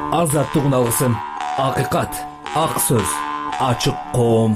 азаттыгын алгысың. Акыйкат, ак сөз, ачык коом.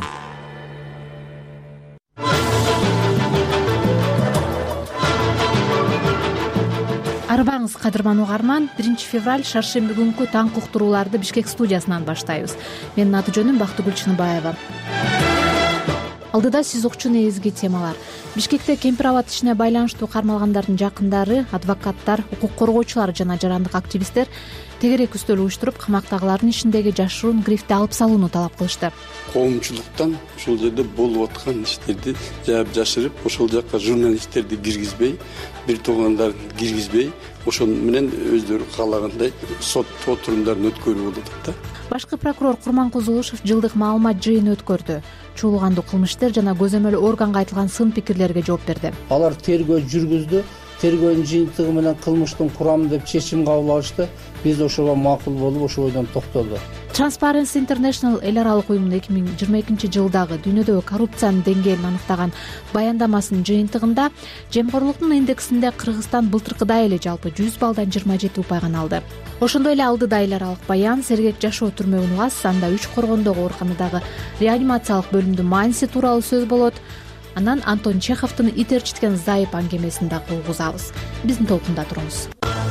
Арбаңыз кадырман угарман, 1 февраль шаршемби күнкү таңкы уктурууларды Бишкек студиясынан баштайбыз. Менин аты жөнүм Бактыгүл Чыныбаева. Алдыда сиз укчу негизги темалар. Бишкекте кемпир абад ишине байланыштуу кармалгандардын жакындары, адвокаттар, укук коргоочулар жана жарандык активисттер тегерек үстөл уюштуруп, камактагылардын ишиндеги жашыруун грифти алып салууну талап кылышты. Коомчулуктан ушул жерде болуп аткан иштерди жаап жашырып, ошол жакка журналисттерди киргизбей, бир туугандарын киргизбей, ошол менен өздөрү каалагандай сот отурумдарын өткөрүп болуп атат да. Башкы прокурор Курманкулов жылдык маалымат жыйыны өткөрдү. Чуулгандуу кылмыштар жана көзөмөл органга айтылган сын пикирлерге жооп берди. Алар тергөө жүргүздү. Тергөөнүн жыйынтыгы менен кылмыштын курамы деп чечим кабыл алышты. Биз ошого макул болуп, ошол бойдон токтолдук. Transparency International эл аралык уюмунун 2022 жылдагы дүйнөдөгү коррупциянын деңгээлин аныктаган баяндамасынын жыйынтыгында жемкорлуктун индексинде Кыргызстан былтыркыдай эле жалпы 100 баллдан 27 упайган алды. Ошондой эле алдыда эл аралык баян сергек жашоо түрмөгүн угас, анда 3 коргондогу ооруканадагы реанимациялык бөлүмдүн мааниси тууралуу сөз болот. Анан Антон Чеховдун ит ээрчиткен зайып аңгемесин да кылгызабыз. Биздин толкунда туруңуз.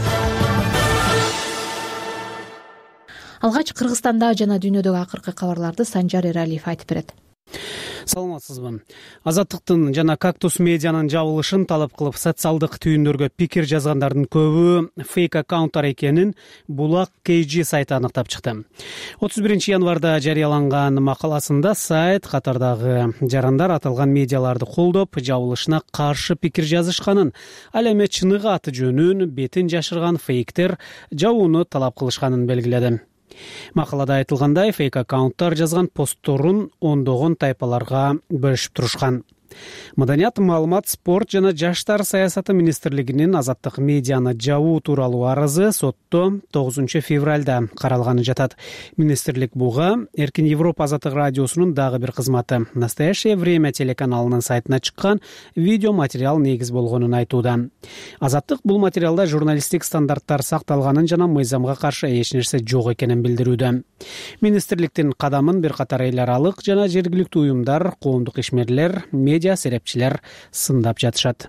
Алгач Кыргызстанда жана дүйнөдөгү акыркы кабарларды Санжар Эралиев айтып берет. Саламатсызбы. Азаттыктын жана Кактус медианын жабылышын талап кылып социалдык түйүндөргө пикир жазгандардын көбү фейк аккаунттар экенин Булак KG сайты аныктап чыкты. 31 январда жарыяланган макаласында сайт катардагы жарандар аталган медиаларды колдоп, жабылышына каршы пикир жазышканын, ал эми чыныгы аты жөнүн, бетин жашырган фейктер жабууну талап кылышканын белгиледи. Макалада айтылгандай, фейк аккаунттар жазган постторун ондогон тайпаларга бөлүшүп турушкан. Маданият, маалымат, спорт жана жаштар саясаты министрлигинин азаттык медианы жабуу тууралуу арызы сотто 9 февралда каралганы жатат. Министрлик буга Эркин Европа азаттык радиосунун дагы бир кызматы Настоящее время телеканалынын сайтына чыккан видео материал негиз болгонун айтууда. Азаттык бул материалда журналисттик стандарттар сакталганын жана мыйзамга каршы эч нерсе жок экенин билдирүүдө. Министрликтин кадамын бир катар эл аралык жана жергиликтүү уюмдар, коомдук ишмерлер, медиа серепчилер сындап жатышат.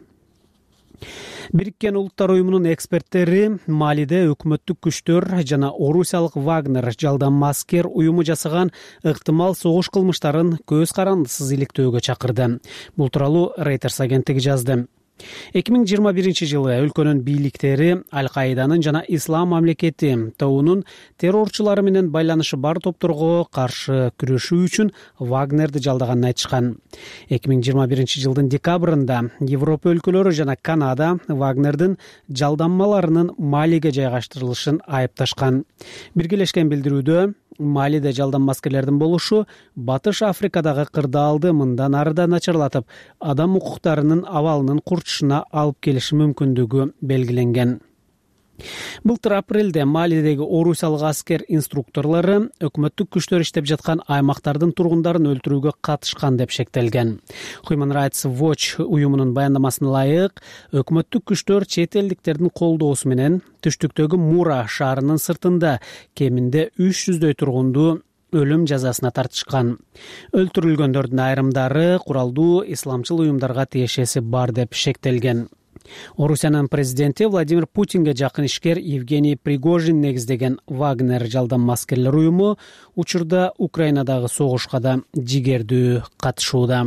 Бириккен Улуттар уюмунун эксперттери Малиде өкмөттүк күчтөр жана орусиялык Вагнер жалданма аскер уюму жасаган ыктымал согуш кылмыштарын көз карандысыз иликтөөгө чакырды. Бул тууралуу Reuters агенттиги жазды. 2021 жылы өлкөнүн бийликтери Аль-Каиданын жана Ислам мамлекети тобунун террорчулары менен байланышы бар топторго каршы күрөшүү үчүн Вагнерди жалдаганын айтышкан. 2021 жылдын декабрында Европа өлкөлөрү жана Канада Вагнердин жалданмаларынын Малиге жайгаштырылышын айыпташкан. Биргелешкен билдирүүдө Малиде жалданма аскерлердин болушу Батыш Африкадагы кырдаалды мындан ары да начарлатып, адам укуктарынын абалынын курчушуна алып келиши мүмкүндүгү белгиленген. Былтыр апрелде Малидеги орусиялык аскер инструкторлору өкмөттүк күчтөр иштеп жаткан аймактардын тургундарын өлтүрүүгө катышкан деп шектелген. Human Rights Watch уюмунун баяндамасына ылайык, өкмөттүк күчтөр чет элдиктердин колдоосу менен түштүктөгү Мура шаарынын сыртында кеминде 300дөй тургунду өлүм жазасына тартышкан. Өлтүрүлгөндөрдүн айрымдары куралдуу исламчыл уюмдарга тиешеси бар деп шектелген. Орусиянын президенти Владимир Путинге жакын ишкер Евгений Пригожин негиздеген Вагнер жалданма аскерлер уюму учурда Украинадагы согушка да жигердүү катышууда.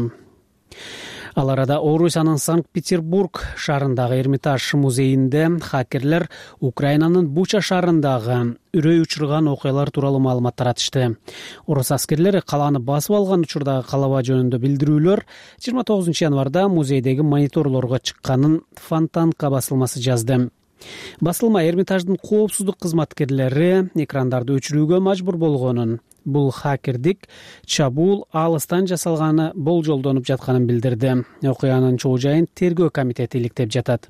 Ал арада Орусиянын Санкт-Петербург шаарындагы Эрмитаж музейинде хакерлер Украинанын Буча шаарындагы үрөй учурган окуялар тууралуу маалымат таратышты. Орус аскерлери калааны басып алган учурдагы калаба жөнүндө билдирүүлөр 29 январда музейдеги мониторлорго чыкканын Фонтанка басылмасы жазды. Басылма Эрмитаждын коопсуздук кызматкерлери экрандарды өчүрүүгө мажбур болгонун, бул хакердик чабуул алыстан жасалганы болжолдонуп жатканын билдирди. Окуянын чоо жайын тергөө комитети иликтеп жатат.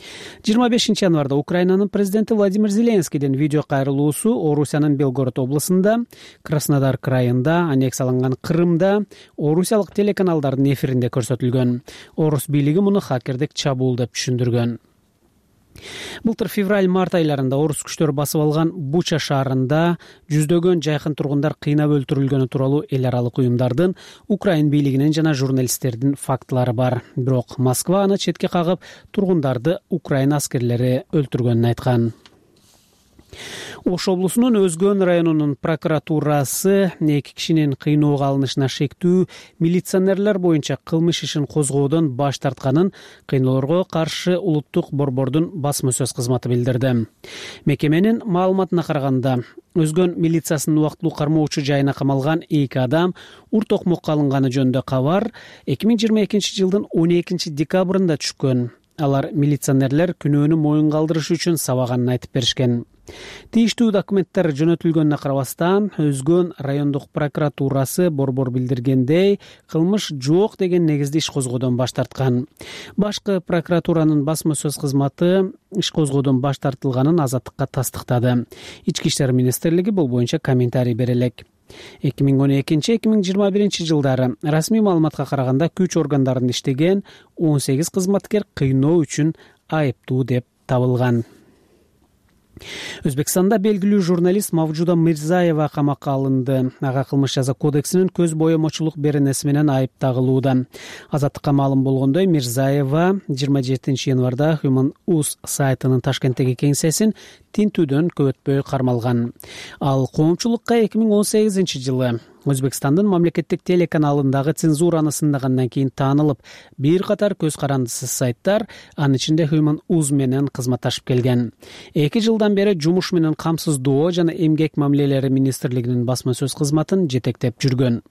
25 январда Украинанын президенти Владимир Зеленскийдин видео кайрылуусу Орусиянын Белгород областында, Краснодар крайында, аннексияланган Крымда орусиялык телеканалдардын эфиринде көрсөтүлгөн. Орус бийлиги муну хакердик чабуул деп түшүндүргөн. Былтыр февраль-март айларында орус күчтөрү басып алган Буча шаарында жүздөгөн жайкын тургундар кыйнап өлтүрүлгөнү тууралуу эл аралык уюмдардын, Украин бийлигинин жана журналисттердин фактылары бар. Бирок Москва аны четке кагып, тургундарды Украин аскерлери өлтүргөнүн айткан. Ош облусунун Өзгөн районунун прокуратурасы 2 кишинин кыйноого алынышына шектүү милиционерлер боюнча кылмыш ишин козгоодон баш тартканын кыйноолорго каршы улуттук борбордун басма сөз кызматы билдирди. Мекеменин маалыматына караганда, Өзгөн милициясынын убактылуу кармоочу жайына камалган 2 адам урт окмокко алынганы жөнүндө кабар 2022 жылдын 12 декабрында түшкөн. Алар милиционерлер күнөөнү моюнга алдырыш үчүн сабаганын айтып беришкен. Тийиштүү документтер жөнөтүлгөнүнө карабастан, Өзгөн райондук прокуратурасы борбор билдиргендей, кылмыш жок деген негизде иш козгоодон баш тарткан. Башкы прокуратуранын басма сөз кызматы иш козгоодон баш тартылганын Азаттыкка тастыктады. Ички иштер министрлиги бул боюнча комментарий бере элек. 2012-2021 жылдары расмий маалыматка караганда күч органдарында иштеген 18 кызматкер кыйноо үчүн айыптуу деп табылган. Өзбекстанда белгилүү журналист Мавжуда Мирзаева камакка алынды. Ага кылмыш жаза кодексинин көз боемочулук беренеси менен айып тагылууда. Азаттыкка маалым болгондой, Мирзаева 27 январда Human Us сайтынын Ташкенттеги кеңсесин тинтүүдөн көп өтпөй кармалган. Ал коомчулукка 2018 жылы Өзбекстандын мамлекеттик телеканалындагы цензураны сындагандан кийин таанылып, бир катар көз карандысыз сайттар, анын ичинде Human Us менен кызматташып келген. 2 жылдан бери жумуш менен камсыздоо жана эмгек мамилелери министрлигинин басма сөз кызматын жетектеп жүргөн.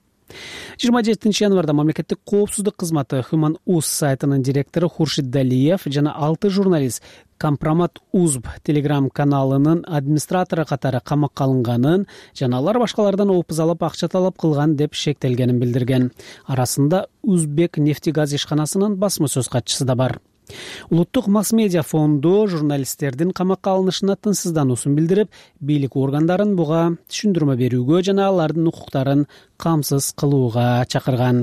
27 январда мамлекеттик коопсуздук кызматы Human Us сайтынын директору Хуршид Далиев жана 6 журналист Компромат Узб телеграм каналынын администратору катары камакка алынганын жана алар башкалардан опуз алып акча талап кылган деп шектелгенин билдирген. Арасында Узбек нефтегаз ишканасынын басма сөз катчысы да бар. Улуттук масс-медиа фонду журналисттердин камакка алынышына тынчсыздануусун билдирип, бийлик органдарын буга түшүндүрмө берүүгө жана алардын укуктарын камсыз кылууга чакырган.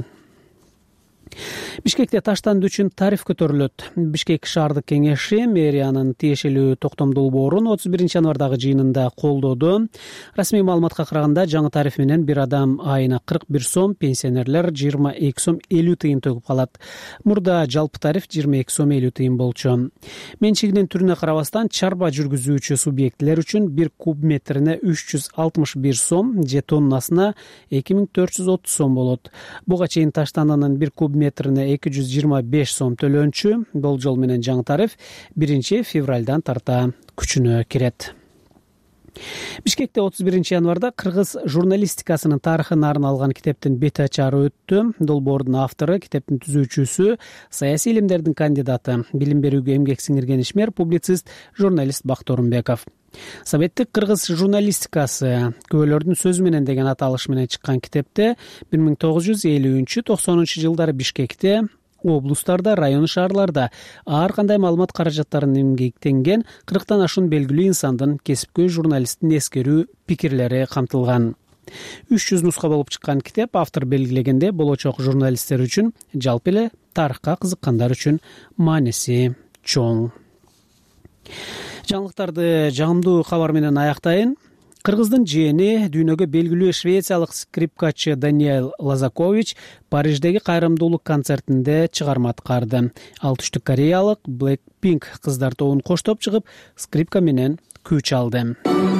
Бишкекте таштанды үчүн тариф көтөрүлөт. Бишкек шаардык кеңеши мэриянын тиешелүү токтом долбоорун 31 январдагы жыйынында колдоду. Расмий маалыматка караганда, жаңы тариф менен бир адам айына 41 сом, пенсионерлер 22 сом 50 тыйын төгүп калат. Мурда жалпы тариф 22 сом 50 тыйын болчу. Менчигинин түрүнө карабастан, чарба жүргүзүүчү субъектлер үчүн 1 куб метрине 361 сом, же тоннасына 2430 сом болот. Буга чейин таштандынын 1 куб метрине 225 сом төлөнчү. Болжол менен жаңы тариф 1 февралдан тарта күчүнө кирет. Бишкекте 31 январда кыргыз журналистикасынын тарыхына арналган китептин бет ачары өттү. Долбоордун автору, китептин түзүүчүсү, саясий илимдердин кандидаты, билим берүүгө эмгек сиңирген ишмер, публицист, журналист Бактор Умбеков. Советтик кыргыз журналистикасы көбөлөрдүн сөзү менен деген аталыш менен чыккан китепте 1950-90 жылдары Бишкекте, облустарда, район шаарларда ар кандай маалымат каражаттарын эмгектенген 40тан ашуун белгилүү инсандын, кесипкөй журналисттин эскерүү пикирлери камтылган. 300 нуска болуп чыккан китеп, автор белгилегенде, болочок журналисттер үчүн, жалпы эле тарыхка кызыккандар үчүн мааниси чоң. Жаңылыктарды жагымдуу кабар менен аяктайын. Кыргыздын жээни, дүйнөгө белгилүү швециялык скрипкачы Даниэль Лазакович Париждеги кайрымдуулук концертинде чыгарма аткарды. Ал Түштүк Кореялык Blackpink кыздар тобун коштоп чыгып, скрипка менен күү чалды.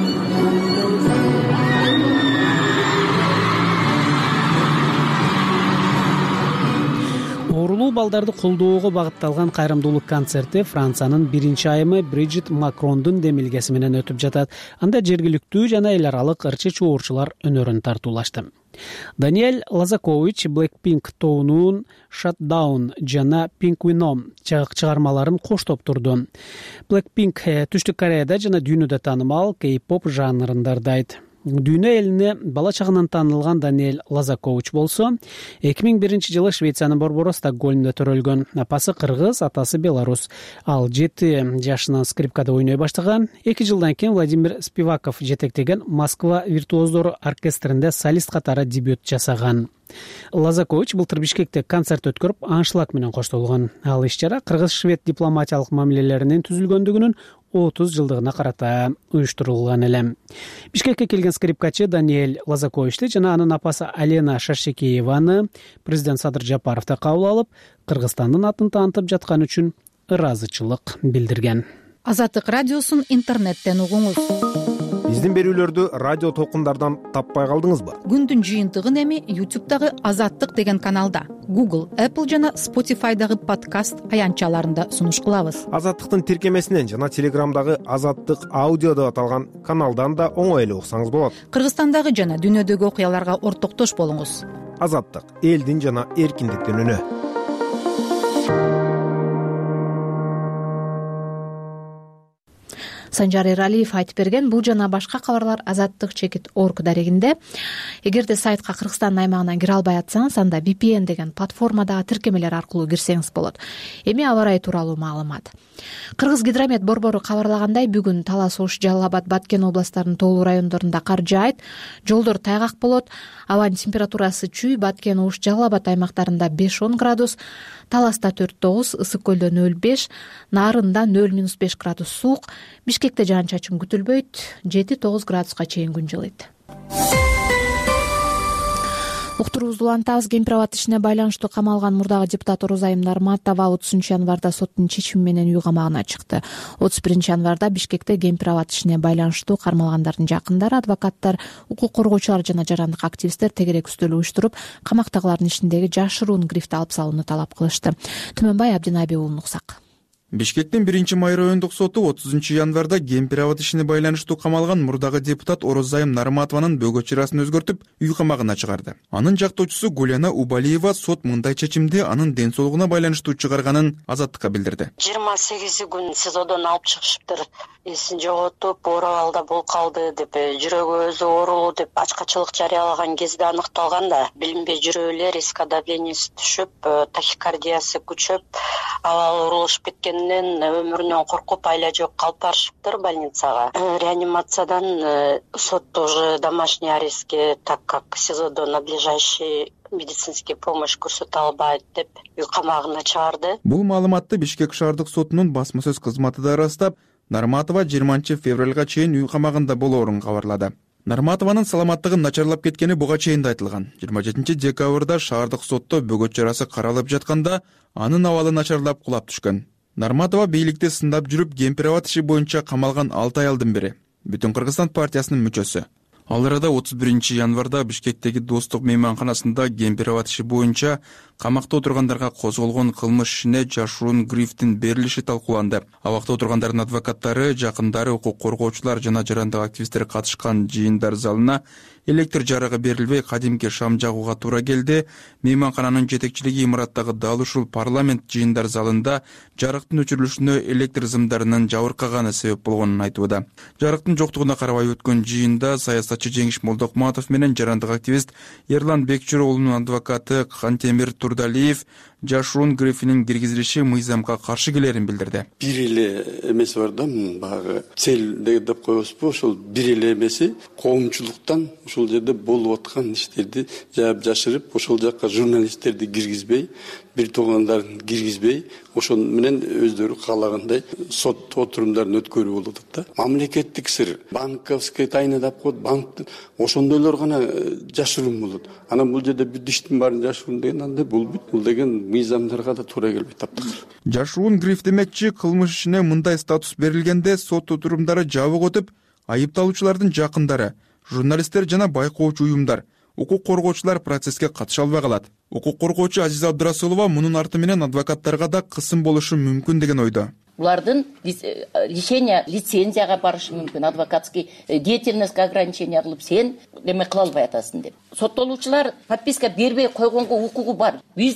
Оорулуу балдарды колдоого багытталган кайрымдуулук концерти Франциянын 1-айымы Бриджит Макрондун демилгеси менен өтүп жатат. Анда жергиликтүү жана эл аралык ырчы чуурчулар өнөрүн тартуулашты. Даниэль Лазакович Blackpink тобунун Shutdown жана Pink Venom чыгармаларын коштоп турду. Blackpink Түштүк Кореяда жана дүйнөдө таанымал кей-поп жанрында ырдайт. Дүйнө элине бала чагынан таанылган Даниэль Лазакович болсо 2001-жылы Швециянын борбору Стокгольмдо төрөлгөн. Апасы кыргыз, атасы белорус. Ал 7 жашынан скрипкада ойной баштаган. 2 жылдан кийин Владимир Спиваков жетектеген Москва виртуоздору оркестринде солист катары дебют жасаган. Лазакович былтыр Бишкекте концерт өткөрүп, аншлаг менен коштолгон. Ал иш-чара кыргыз-швед дипломатиялык мамилелеринин түзүлгөндүгүнүн 30 жылдыгына карата уюштурулган эле. Бишкекке келген скрипкачы Даниэль Лазаковичти жана анын апасы Алена Шашекееваны президент Садыр Жапаровду кабыл алып, Кыргызстандын атын таанытып жаткан үчүн ыраазычылык билдирген. Азаттык радиосун интернеттен угуңуз. Биздин берүүлөрдү радио толкундардан таппай калдыңызбы? Күндүн жыйынтыгын эми YouTube'дагы Азаттык деген каналда, Google, Apple жана Spotify'дагы подкаст аянтчаларында сунуш кылабыз. Азаттыктын тиркемесинен жана Телеграмдагы Азаттык аудио деп аталган каналдан да оңой эле уксаңыз болот. Кыргызстандагы жана дүйнөдөгү окуяларга ортоктош болуңуз. Азаттык элдин жана эркиндиктин үнү. Санжар Эралиев айтып берген бул жана башка кабарлар Азаттык-org дарегинде. Эгерде сайтка Кыргызстан аймагынан кире албай атсаңыз, анда VPN деген платформадагы тиркемелер аркылуу кирсеңиз болот. Эми аба ырайы тууралуу маалымат. Кыргыз гидромет борбору кабарлагандай, бүгүн Талас, Ош, Жалал Абад, Баткен областарынын тоолуу райондорунда кар жаайт, жолдор тайгак болот. Абанын температурасы Чүй, Баткен, Ош, Жалал Абад аймактарында 5-10 градус, Таласта 4-9, Ысык көлдө 0-5, Нарында 0-5 градус суук, Бишкекте жаан-чачын күтүлбөйт, 7-9 градуска чейин күн жылыйт. Уктуруубузду улантабыз. Кемпир абад ишине байланыштуу камалган мурдагы депутат Орозайым Нарматова 30-январда соттун чечими менен үй камагына чыкты. 31-январда Бишкекте кемпир абад ишине байланыштуу кармалгандардын жакындары, адвокаттар, укук коргоочулар жана жарандык активисттер тегерек үстөл уюштуруп, камактагылардын ишиндеги жашыруун грифти алып салууну талап кылышты. Түмөнбай Абдинаби уулун уксак. Бишкектин 1-май райондук соту 30-январда кемпир абад ишине байланыштуу камалган мурдагы депутат Орозайым Нарматованын бөгөт чырасын өзгөртүп, үй камагына чыгарды. Анын жактоочусу Гуляна Убалиева сот мындай чечимди анын ден соолугуна байланыштуу чыгарганын Азаттыкка билдирди. 28 күн СИЗОдон алып чыгышыптыр. Эсин жоготуп, оор абалда болуп калды деп, жүрөгү өзү оорулуу деп ачкачылык жарыялаган кезде аныкталган да. Билинбей жүрө эле, риск давлениеси түшүп, тахикардиясы күчөп, абалы оорулушуп кеткенден өмүрүнөн коркуп айла жок калып барышыптыр больницага. Реанимациядан сотто уже домашний арестке, так как СИЗОдо надлежащий медицинский помощь көрсөтө албайт деп үй камагына чыгарды. Бул маалыматты Бишкек шаардык сотунун басма сөз кызматы да ырастап, Нарматова 20-февралга чейин үй камагында болоорун кабарлады. Нарматованын саламаттыгын начарлап кеткени буга чейин да айтылган. 27-декабрда шаардык сотто бөгөт чарасы каралып жатканда анын абалы начарлап кулап түшкөн. Нарматова бийликти сындап жүрүп, кемпир абад иши боюнча камалган 6 аялдын бири. Бүтүн Кыргызстан партиясынын мүчөсү. Ал арада 31-январда Бишкектеги Достук мейманканасында кемпир абад иши боюнча камакта отургандарга козголгон кылмыш ишине жашыруун грифтин берилиши талкууланды. Абакта отургандардын адвокаттары, жакындары, укук коргоочулар жана жарандык активисттер катышкан жыйындар залына электр жарыгы берилбей, кадимки шам жагууга туура келди. Мейманкананын жетекчилиги имараттагы дал ушул парламент жыйындар залында жарыктын өчүрүлүшүнө электр зымдарынын жабыркаганы себеп болгонун айтууда. Жарыктын жоктугуна карабай өткөн жыйында саясатчы Жеңиш Молдокматов менен жарандык активист Эрлан Бекчироолунун адвокаты Кантемир Турдалиев жашыруун грифинин киргизилиши мыйзамга каршы келерин билдирди. Бир эле эмеси бар да, баягы цель деп коебузбу, ошол бир эле эмеси коомчулуктан ушул жерде болуп аткан иштерди жаап жашырып, ошол жакка журналисттерди киргизбей, бир туугандарын киргизбей, ошон менен өздөрү каалагандай сот отурумдарын өткөрүү болуп атат да. Мамлекеттик сыр, банковский тайна деп коет, банк ошондойлор гана жашыруун болот. Анан бул жерде бүт иштин баарын жашыруун деген андай болбойт. Бул деген мыйзамдарга да туура келбейт таптакыр. Жашыруун гриф демекчи, кылмыш ишине мындай статус берилгенде сот отурумдары жабык өтүп, айыпталуучулардын жакындары, журналисттер жана байкоочу уюмдар, укук коргоочулар процесске катыша албай калат. Укук коргоочу Азиза Абдырасулова мунун арты менен адвокаттарга да кысым болушу мүмкүн деген ойдо. Булардын лишение лицензияга барышы мүмкүн, адвокатский деятельностька ограничение алып, сен эме кыла албай атасың деп. Соттолуучулар подписка бербей койгонго укугу бар. Биз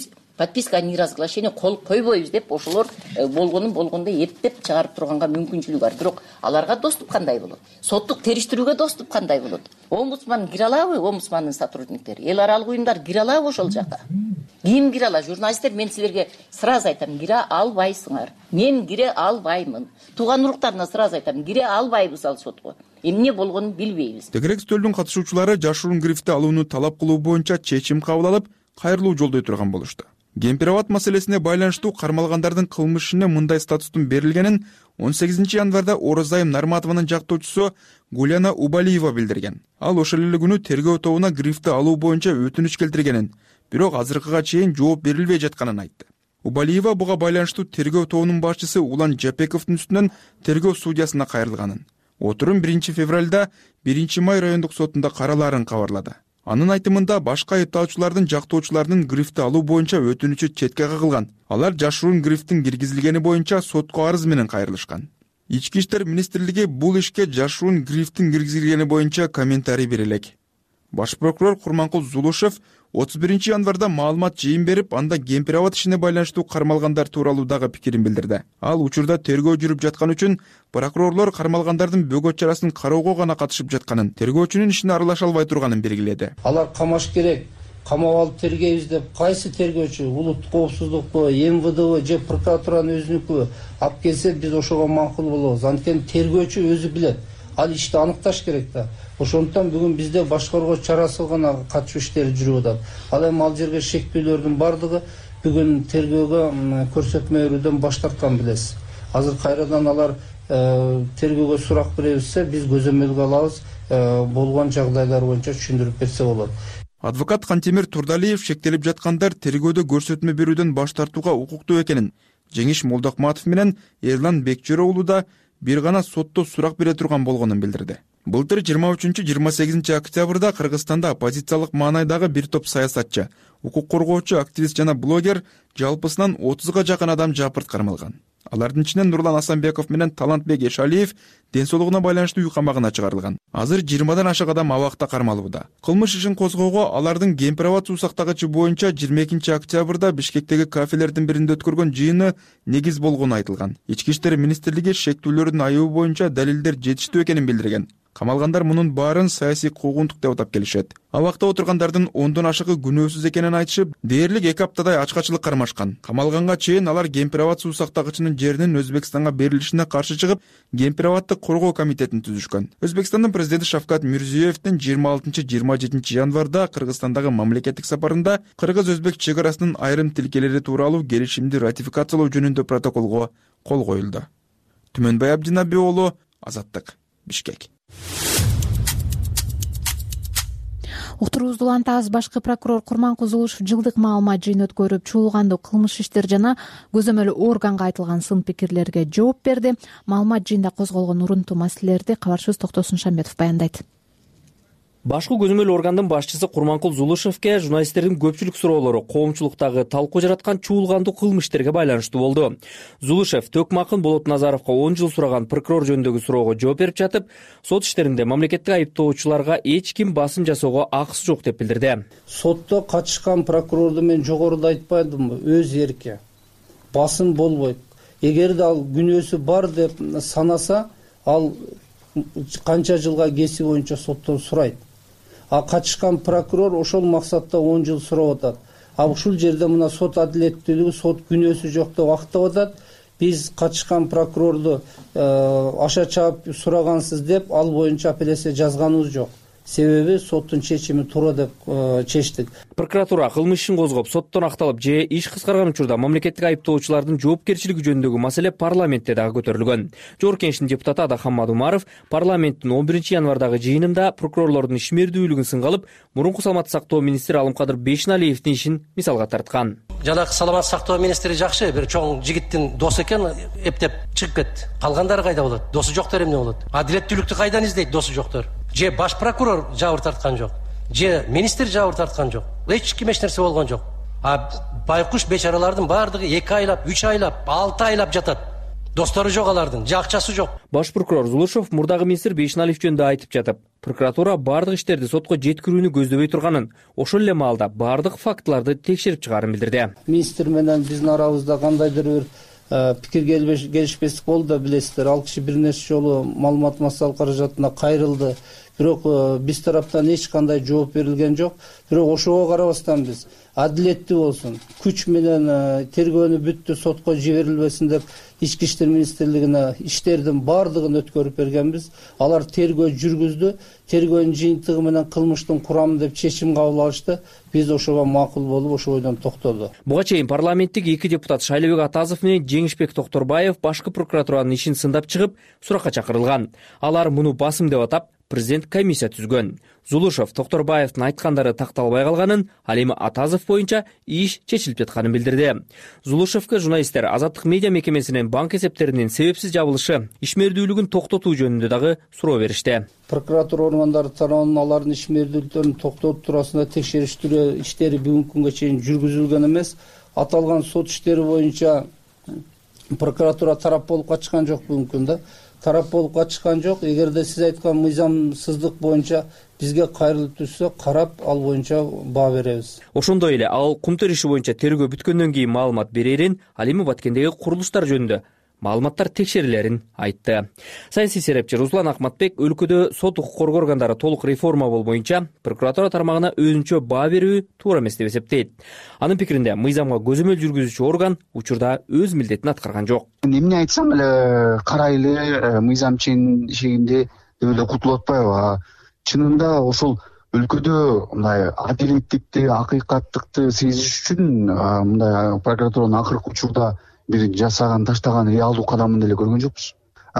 подписка о неразглашении кол койбойбуз деп ошолор болгондой эптеп чыгарып турганга мүмкүнчүлүгү бар. Бирок аларга доступ кандай болот? Соттук териштирүүгө доступ кандай болот? Омбудсман кире алабы? Омбудсмандын сотрудниктери, эл аралык уюмдар кире алабы ошол жака? Ким кире алат? Журналисттер, мен силерге сразу айтам, кире албайсыңар. Мен кире албаймын. Тууган уруктарына сразу айтам, кире албайбыз ал сотко. Эмне болгонун билбейбиз. Тегерек стөлдүн катышуучулары жашыруун грифти алууну талап кылуу боюнча чечим кабыл алып, кайрылуу жолдой турган болушту. Кемпирабад маселесине байланыштуу кармалгандардын кылмыш ишине мындай статустун берилгенин 18 январда Орозайым Нарматованын жактоочусу Гуляна Убалиева билдирген. Ал ошол эле күнү тергөө тобуна грифти алуу боюнча өтүнүч келтиргенин, бирок азыркыга чейин жооп берилбей жатканын айтты. Убалиева буга байланыштуу тергөө тобунун башчысы Улан Жапековдун үстүнөн тергөө судьясына кайрылганын. Отурум 1 февралда 1 май райондук сотунда каралаарын кабарлады. Анын айтымында башка айыпталуучулардын жактоочуларынын грифти алуу боюнча өтүнүчү четке кагылган. Алар жашыруун грифтин киргизилгени боюнча сотко арыз менен кайрылышкан. Ички иштер министрлиги бул ишке жашыруун грифтин киргизилгени боюнча комментарий бере элек. Баш прокурор Курманкул Зулушев 31 январда маалымат жыйын берип, анда Кемпирабад ишине байланыштуу кармалгандар тууралуу дагы пикирин билдирди. Ал учурда тергөө жүрүп жаткан үчүн прокурорлор кармалгандардын бөгөт чарасын кароого гана катышып жатканын, тергөөчүнүн ишине аралаша албай турганын белгиледи. Алар камаш керек, камап алып тергейбиз деп кайсы тергөөчү, улуттук коопсуздукту, МВД же прокуратуранын өзүнүкү алып келсе, биз ошого макул болобуз. Анткени тергөөчү өзү билет. Ал ишти аныкташ керек да. Ошондуктан бүгүн бизде башкаруу чарасы гана катышуу иштери жүрүп атат. Ал эми ал жерге шектүүлөрдүн бардыгы бүгүн тергөөгө көрсөтмө берүүдөн баш тарткан билесиз. Азыр кайрадан алар тергөөгө сурак беребизсе, биз көзөмөлгө алабыз, болгон жагдайлар боюнча түшүндүрүп берсе болот. Адвокат Кантемир Турдалиев шектелип жаткандар тергөөдө көрсөтмө берүүдөн баш тартууга укуктуу экенин, Жеңиш Молдокматов менен Эрлан Бекчөр уулу да бир гана сотто сурак бере турган болгонун билдирди. Былтыр 23-28 октябрда Кыргызстанда оппозициялык маанайдагы бир топ саясатчы, укук коргоочу, активист жана блогер жалпысынан 30га жакын адам жапырт кармалган. Алардын ичинен Нурлан Асанбеков менен Талантбек Эшалиев ден соолугуна байланыштуу үй камагына чыгарылган. Азыр 20дан ашык адам абакта кармалууда. Кылмыш ишин козгоого алардын Кемпирабад суу сактагычы боюнча 22 октябрда Бишкектеги кафелердин биринде өткөргөн жыйыны негиз болгону айтылган. Ички иштер министрлиги шектүүлөрдүн айыбы боюнча далилдер жетиштүү экенин билдирген. Камалгандар мунун баарын саясий куугунтук деп атап келишет. Абакта отургандардын 10дон ашыгы күнөөсүз экенин айтышып, дээрлик 2 аптадай ачкачылык кармашкан. Камалганга чейин алар Кемпирабад суу сактагычынын жеринин Өзбекстанга берилишине каршы чыгып, Кемпирабадды коргоо комитетин түзүшкөн. Өзбекстандын президенти Шавкат Мирзиёевдин 26-27 январда Кыргызстандагы мамлекеттик сапарында кыргыз-өзбек чек арасынын айрым тилкелери тууралуу келишимди ратификациялоо жөнүндө протоколго кол коюлду. Түмөнбай Абдинабек уулу, Азаттык, Бишкек. Уктуруубузду улантабыз. Башкы прокурор Курманкул Зулушев жылдык маалымат жыйын өткөрүп, чуулгандуу кылмыш иштер жана көзөмөлү органга айтылган сын пикирлерге жооп берди. Маалымат жыйында козголгон урунтуу маселелерди кабарчыбыз Токтосун Шамбетов баяндайт. Башкы көзөмөл органдын башчысы Курманкул Зулушевке журналисттердин көпчүлүк суроолору коомчулуктагы талкуу жараткан чуулгандуу кылмыш иштерге байланыштуу болду. Зулушев Төкмакын Болотназаровго 10 жыл сураган прокурор жөнүндөгү суроого жооп берип жатып, сот иштеринде мамлекеттик айыптоочуларга эч ким басым жасоого акысы жок деп билдирди. Сотто катышкан прокурорду мен жогоруда айтпадымбы, өз эрки. Басым болбойт. Эгерде ал күнөөсү бар деп санаса, ал канча жылга кеси боюнча соттон сурайт. А катышкан прокурор ошол максатта 10 жыл сурап атат. А ушул жерде мына сот адилеттүүлүгү, сот күнөөсү жок деп актап атат. Биз катышкан прокурорду аша чаап сурагансыз деп ал боюнча апелляция жазганыбыз жок. Себеби соттун чечими туура деп чечтик. Прокуратура кылмыш ишин козгоп, соттон акталып же иш кыскарган учурда мамлекеттик айыптоочулардын жоопкерчилиги жөнүндөгү маселе парламентте дагы көтөрүлгөн. Жогорку Кеңештин депутаты Адахаммад Умаров парламенттин 11 январдагы жыйынында прокурорлордун ишмердүүлүгүн сынга алып, мурунку саламатты сактоо министри Алымкадыр Бейшеналиевдин ишин мисалга тарткан. Жанагы саламатты сактоо министри жакшы, бир чоң жигиттин досу экен, эптеп чыгып кетти. Калгандары кайда болот? Досу жоктор эмне болот? Адилеттүүлүктү кайдан издейт досу жоктор? Же баш прокурор жабыр тарткан жок, же министр жабыр тарткан жок. Эч ким эч нерсе болгон жок. А байкуш бечаралардын баардыгы 2 айлап, 3 айлап, 6 айлап жатат. достору жок алардын, же акчасы жок. Баш прокурор Зулушев мурдагы министр Бейшеналиев жөнүндө айтып жатып, прокуратура бардык иштерди сотко жеткирүүнү көздөбөй турганын, ошол эле маалда бардык фактыларды текшерип чыгаарын билдирди. Министр менен биздин арабызда кандайдыр бир пикир келишпестик болду да билесиздер. Ал киши бир нече жолу маалымат массалык каражатына кайрылды. Бирок биз тараптан эч кандай жооп берилген жок. Бирок ошого карабастан биз адилеттүү болсун, күч менен тергөөнү бүттү, сотко жиберилбесин деп Ички иштер министрлигине иштердин бардыгын өткөрүп бергенбиз. Алар тергөө жүргүздү. Тергөөнүн жыйынтыгы менен кылмыштын курамы деп чечим кабыл алышты. Биз ошого макул болуп, ошол ойдон токтодук. Буга чейин парламенттик 2 депутат Шайлебек Атазов менен Жеңишбек Токторбаев башкы прокуратуранын ишин сындап чыгып, суракка чакырылган. Алар муну басым деп атап, президент комиссия түзгөн. Зулушев Токторбаевдин айткандары такталбай калганын, ал эми Атазов боюнча иш чечилип жатканын билдирди. Зулушевке журналисттер Азаттык медиа мекемесинин банк эсептеринин себепсиз жабылышы, ишмердүүлүгүн токтотуу жөнүндө дагы суроо беришти. Прокуратура органдары тарабынан алардын ишмердүүлүктөрүн токтотуу туурасында текшерүү иштери бүгүнкү күнгө чейин жүргүзүлгөн эмес. Аталган сот иштери боюнча прокуратура тарап болуп качкан жок бүгүнкү күндө. Тарап болуп качкан жок. Эгерде сиз айткан мыйзамсыздык боюнча бизге кайрылып түшсө, карап ал боюнча баа беребиз. Ошондой эле ал кумтөр иши боюнча тергөө бүткөндөн кийин маалымат берерин, ал эми Баткендеги курулуштар жөнүндө маалыматтар текшерилерин айтты. Саясий серепчи Руслан Акматбек өлкөдө сот укук коргоо органдары толук реформа болуу боюнча прокуратура тармагына өзүнчө баа берүү туура эмес деп эсептейт. Анын пикиринде мыйзамга көзөмөл жүргүзүүчү орган учурда өз милдетин аткарган жок. Эмне айтсам эле карайлы мыйзам чегинде деп эле кутулуп атпайбы? Чынында ошол өлкөдө мындай адилеттикти, акыйкаттыкты сезиш үчүн мындай прокуратуранын акыркы учурда бир жасаган, таштаган реалдуу кадамын деле көргөн жокпуз.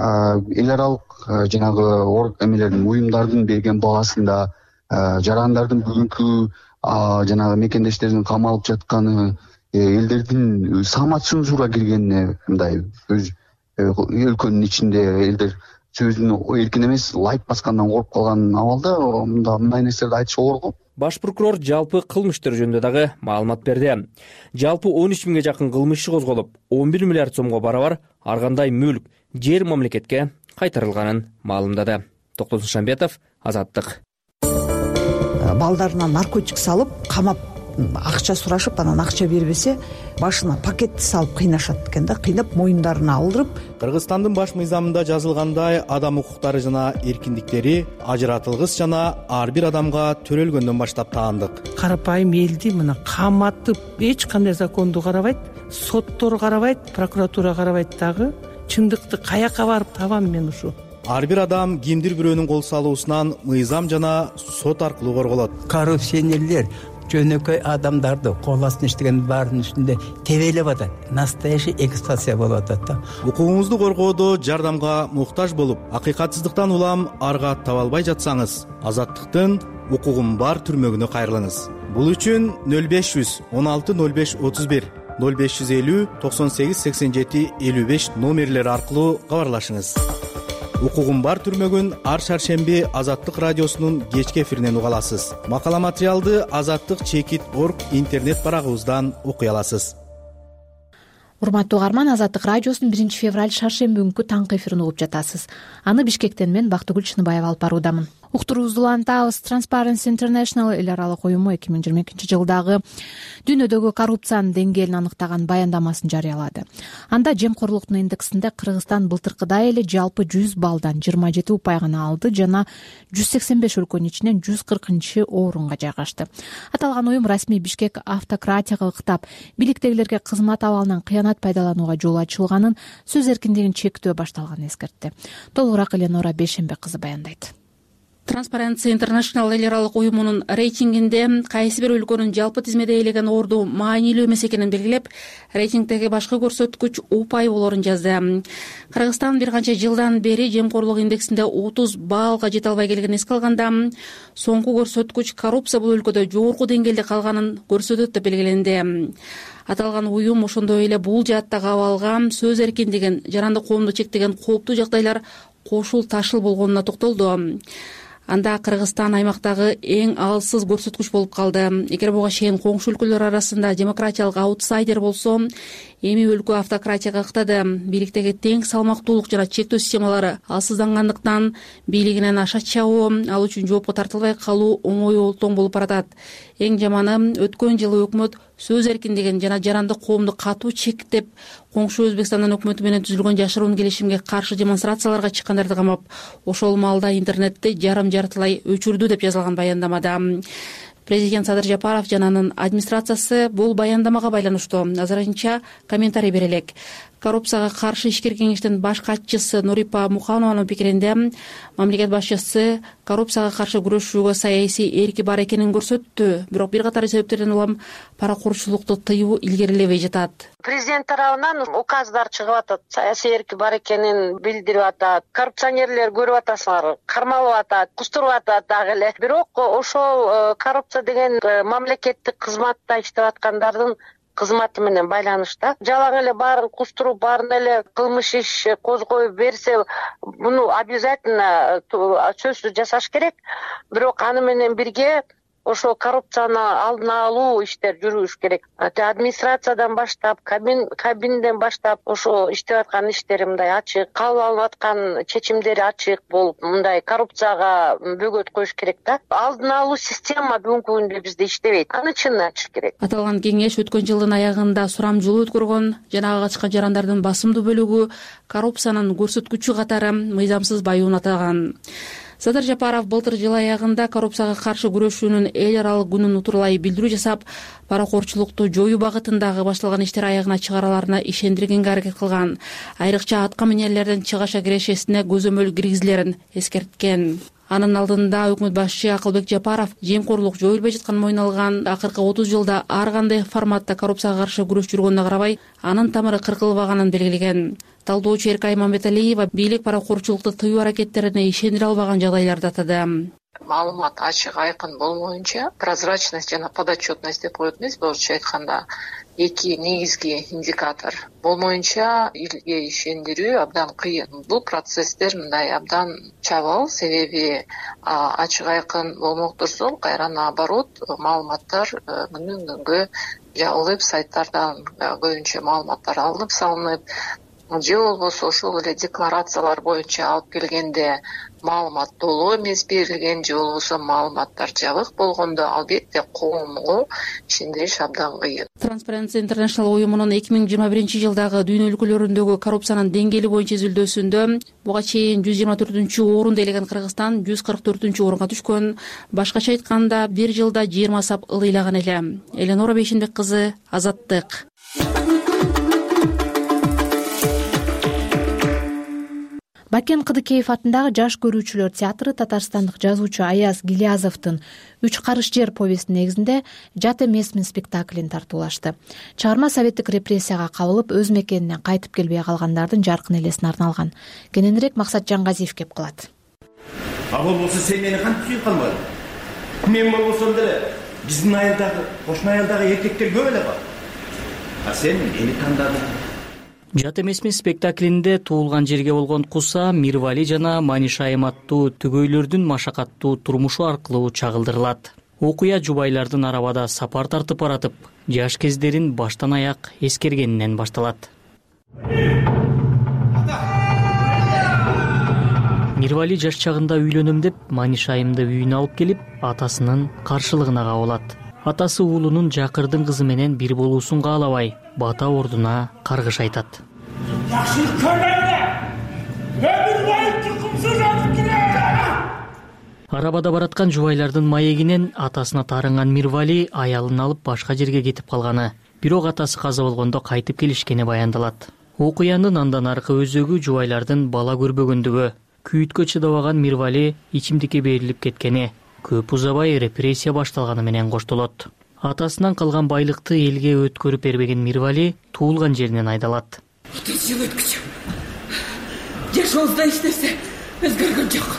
Эл аралык жанагы эмелердин, уюмдардын берген баасында, жарандардын бүгүнкү жанагы мекендештеринин камалып жатканы, элдердин сама цензура киргенине, мындай өз өлкөнүн ичинде элдер сөзүн эркин эмес, лайк баскандан кооруп калган абалда мындай нерселерди айтыш оор го. Баш прокурор жалпы кылмыш иштери жөнүндө дагы маалымат берди. Жалпы 13 миңге жакын кылмыш иши козголуп, 11 миллиард сомго барабар ар кандай мүлк, жер мамлекетке кайтарылганын маалымдады. Токтосун Шамбетов, Азаттык. Балдарына наркотик салып, камап акча сурашып, анан акча бербесе, башына пакетти салып кыйнашат экен да, кыйнап моюндарына алдырып. Кыргызстандын баш мыйзамында жазылгандай адам укуктары жана эркиндиктери ажыратылгыс жана ар бир адамга төрөлгөндөн баштап таандык. Карапайым элди мына каматып, эч кандай законду карабайт, соттор карабайт, прокуратура карабайт дагы. Чындыкты каяка барып табам мен ушу? Ар бир адам кимдир бирөөнүн кол салуусунан мыйзам жана сот аркылуу корголот. Коррупционерлер жөнөкөй адамдарды кол астына иштеген баардын үстүндө тебелеп атат. Настоящий эксплуатация болуп атат да. Укугуңузду коргоодо жардамга муктаж болуп, акыйкатсыздыктан улам арга таба албай жатсаңыз, Азаттыктын укугум бар түрмөгүнө кайрылыңыз. Бул үчүн 0500 16 05 31 0550 98 87 55 номерлери аркылуу кабарлашыңыз. Укугум бар түрмөгүн ар шаршемби Азаттык радиосунун кечки эфиринен уга аласыз. Макала материалды azattik.org интернет барагыбыздан окуй аласыз. Урматтуу угарман, Азаттык радиосунун 1-февраль шаршемби күнкү таңкы эфирин угуп жатасыз. Аны Бишкектен мен Бактыгүл Чыныбаева алып баруудамын. Уктуруубузду улантабыз. Transparency International эл аралык уюму 2022 жылдагы дүйнөдөгү коррупциянын деңгээлин аныктаган баяндамасын жарыялады. Анда жемкорлуктун индексинде Кыргызстан былтыркыдай эле жалпы 100 баллдан 27 упай гана алды жана 185 өлкөнүн ичинен 140-орунга жайгашты. Аталган уюм расмий Бишкек автократияга ыктап, бийликтегилерге кызмат абалынан кыянат пайдаланууга жол ачылганын, сөз эркиндигин чектөө башталганын эскертти. Толугураак Эленора Бейшембек кызы баяндайт. Transparency International эл аралык уюмунун рейтингинде кайсы бир өлкөнүн жалпы тизмеде ээлеген орду маанилүү эмес экенин белгилеп, рейтингдеги башкы көрсөткүч упай болоорун жазды. Кыргызстан бир канча жылдан бери жемкорлук индексинде 30 баллга жете албай келгенин эске алганда, соңку көрсөткүч коррупция бул өлкөдө жогорку деңгээлде калганын көрсөтөт деп белгиленди. Аталган уюм ошондой эле бул жааттагы абалга сөз эркиндигин, жаранды коомду чектеген кооптуу жагдайлар кошул ташыл болгонуна токтолду. Анда Кыргызстан аймактагы эң алсыз көрсөткүч болуп калды. Эгер буга чейин коңшу өлкөлөр арасында демократиялык аутсайдер болсо, эми өлкө автократияга ыктады. Бийликтеги тең салмактуулук жана чектөө системалары алсыздангандыктан бийлигинен аша чабуу, ал үчүн жоопко тартылбай калуу оңой олтоң болуп баратат. Эң жаманы өткөн жылы өкмөт сөз эркиндигин жана жарандык коомду катуу чектеп, коңшу Өзбекстандын өкмөтү менен түзүлгөн жашыруун келишимге каршы демонстрацияларга чыккандарды камап, ошол маалда интернетти жарым-жартылай өчүрдү деп жазылган баяндамада. Президент Садыр Жапаров жана анын администрациясы бул баяндамага байланыштуу азырынча комментарий бере элек. Коррупцияга каршы ишкер кеңештин баш катчысы Нурипа Муханованын пикиринде, мамлекет башчысы коррупцияга каршы күрөшүүгө саясий эрки бар экенин көрсөттү. Бирок бир катар себептерден улам паракурчулукту тыюу илгерилебей жатат. Президент тарабынан указдар чыгып атат, саясий эрки бар экенин билдирип атат. Коррупционерлер көрүп атасыңар, кармалып атат, кустуруп атат дагы эле. Бирок ошол коррупция деген мамлекеттик кызматта иштеп аткандардын кызматы менен байланышта. Жалаң эле баарын кустуруп, баарын эле кылмыш иш козгой берсе, муну обязательно сөзсүз жасаш керек. Бирок аны менен бирге ошо коррупцияны алдын алуу иштер жүрүш керек. Администрациядан баштап, кабинден баштап ошо иштеп аткан иштери мындай ачык, кабыл алынып аткан чечимдери ачык болуп, мындай коррупцияга бөгөт коюш керек да. Алдын алуу система бүгүнкү күндө бизде иштебейт. Аны чынын ачыш керек. Аталган кеңеш өткөн жылдын аягында сурамжылоо өткөргөн жана ага катышкан жарандардын басымдуу бөлүгү коррупциянын көрсөткүчү катары мыйзамсыз баюун атаган. Садыр Жапаров былтыр жыл аягында коррупцияга каршы күрөшүүнүн эл аралык күнүн утурлай билдирүү жасап, паракорчулукту жоюу багытындагы башталган иштер аягына чыгараларына ишендиргенге аракет кылган. Айрыкча атка минерлердин чыгаша кирешесине көзөмөл киргизилерин эскерткен. Анын алдында өкмөт башчы Акылбек Жапаров жемкорлук жоюлбай жатканын мойнуна алган. Акыркы 30 жылда ар кандай форматта коррупцияга каршы күрөш жүргөнүнө карабай, анын тамыры кыркылбаганын белгилеген. Талдоочу Эркай Мамбеталиева бийлик паракорчулукту тыюу аракеттерине ишендире албаган жагдайларды атады. Маалымат ачык айкын болмоюнча, прозрачность жана подотчетность деп коет эмес, орусча айтканда, эки негизги индикатор болмоюнча элге ишендирүү абдан кыйын. Бул процесстер мындай абдан чабал, себеби ачык айкын болмок турсун, кайра наоборот, маалыматтар күндөн күнгө жабылып, сайттардан көбүнчө маалыматтар алынып салынып, же болбосо ошол эле декларациялар боюнча алып келгенде маалымат толук эмес берилген, же болбосо маалыматтар жабык болгондо албетте коомго ишендириш абдан кыйын. Transparency International уюмунун 2021 жылдагы дүйнө өлкөлөрүндөгү коррупциянын деңгээли боюнча изилдөөсүндө буга чейин 124-орунду ээлеген Кыргызстан 144-орунга түшкөн. Башкача айтканда, бир жылда 20 сап ылыйлаган эле. Эленора Бейшенбек кызы, Азаттык. Бакен Кыдыкеев атындагы жаш көрүүчүлөр театры татарстандык жазуучу Аяз Гилязовдун «Үч карыш жер» повестин негизинде «Жат эмесмин» спектаклин тартуулашты. Чыгарма советтик репрессияга кабылып, өз мекенинен кайтып келбей калгандардын жаркын элесине арналган. Кененирээк Максат Жаңгазиев кеп кылат. А болбосо сен мени кантип сүйүп калбадың? Мен болбосом деле биздин айылдагы, кошуна айылдагы эркектер көп эле бар. А сен мени тандадың. Жат эмесмин спектаклинде туулган жерге болгон куса Мирвали жана Манишайым аттуу түгөйлөрдүн машакаттуу турмушу аркылуу чагылдырылат. Окуя жубайлардын арабада сапар тартып баратып, жаш кездерин баштан аяк эскергенинен башталат. Мирвали жаш чагында үйлөнөм деп Манишайымды үйүнө алып келип, атасынын каршылыгына кабылат. Атасы уулунун жакырдын кызы менен бир болуусун каалабай, бата ордуна каргыш айтат. Жакшылык көрбөйбү? Өмүр бою туркумсуз жатып келе. Арабада бараткан жубайлардын маегинен атасына таарынган Мирвали аялын алып башка жерге кетип калганы, бирок атасы каза болгондо кайтып келишкени баяндалат. Окуянын андан аркы өзөгү жубайлардын бала көрбөгөндүгү, күйүткө чыдабаган Мирвали ичимдикке берилип кеткени, көп узабай репрессия башталганы менен коштолот. Атасынан калган байлыкты элге өткөрүп бербеген Мирвали туулган жеринен айдалат. 30 жыл өткүчү. Жашообузда эч нерсе өзгөргөн жок.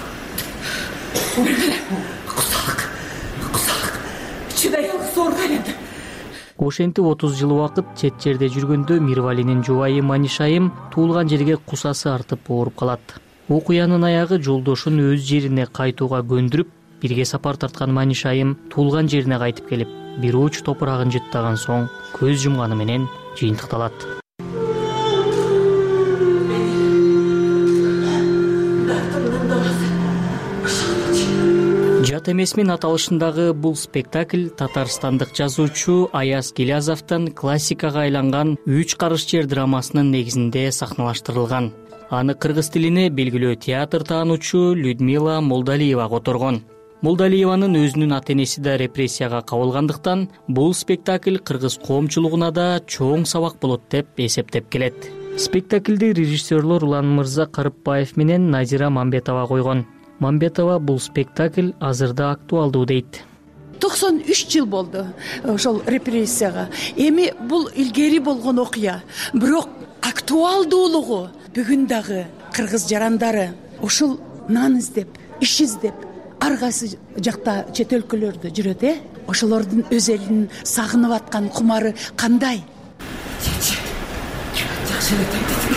Кусалык, чыдай алгыс ооруга айланды. Ошентип 30 жыл убакыт чет жерде жүргөндө Мирвалинин жубайы Манишайым туулган жерге кусасы артып ооруп калат. Окуянын аягы жолдошун өз жерине кайтууга көндүрүп, бирге сапар тарткан Манишайым туулган жерине кайтып келип, бир уч топурагын жыттаган соң көз жумганы менен жыйынтыкталат. жат эмесмин аталышындагы бул спектакль татарстандык жазуучу Аяз Гилязовдун классикага айланган «Үч карыш жер» драмасынын негизинде сахналаштырылган. Аны кыргыз тилине белгилүү театр таануучу Людмила Молдалиева которгон. Молдалиеванын өзүнүн ата-энеси да репрессияга кабылгандыктан бул спектакль кыргыз коомчулугуна да чоң сабак болот деп эсептеп келет. Спектакльди режиссерлор Улан Мырза Карыпбаев менен Назира Мамбетова койгон. Мамбетова бул спектакль азырда актуалдуу дейт. 93 жыл болду ошол репрессияга. Эми бул илгери болгон окуя, бирок актуалдуулугу бүгүн дагы кыргыз жарандары ушул нан издеп, иш издеп, ар кайсы жакта чет өлкөлөрдө жүрөт, ошолордун өз элин сагынып аткан кумары кандай? Жакшы эле айтты.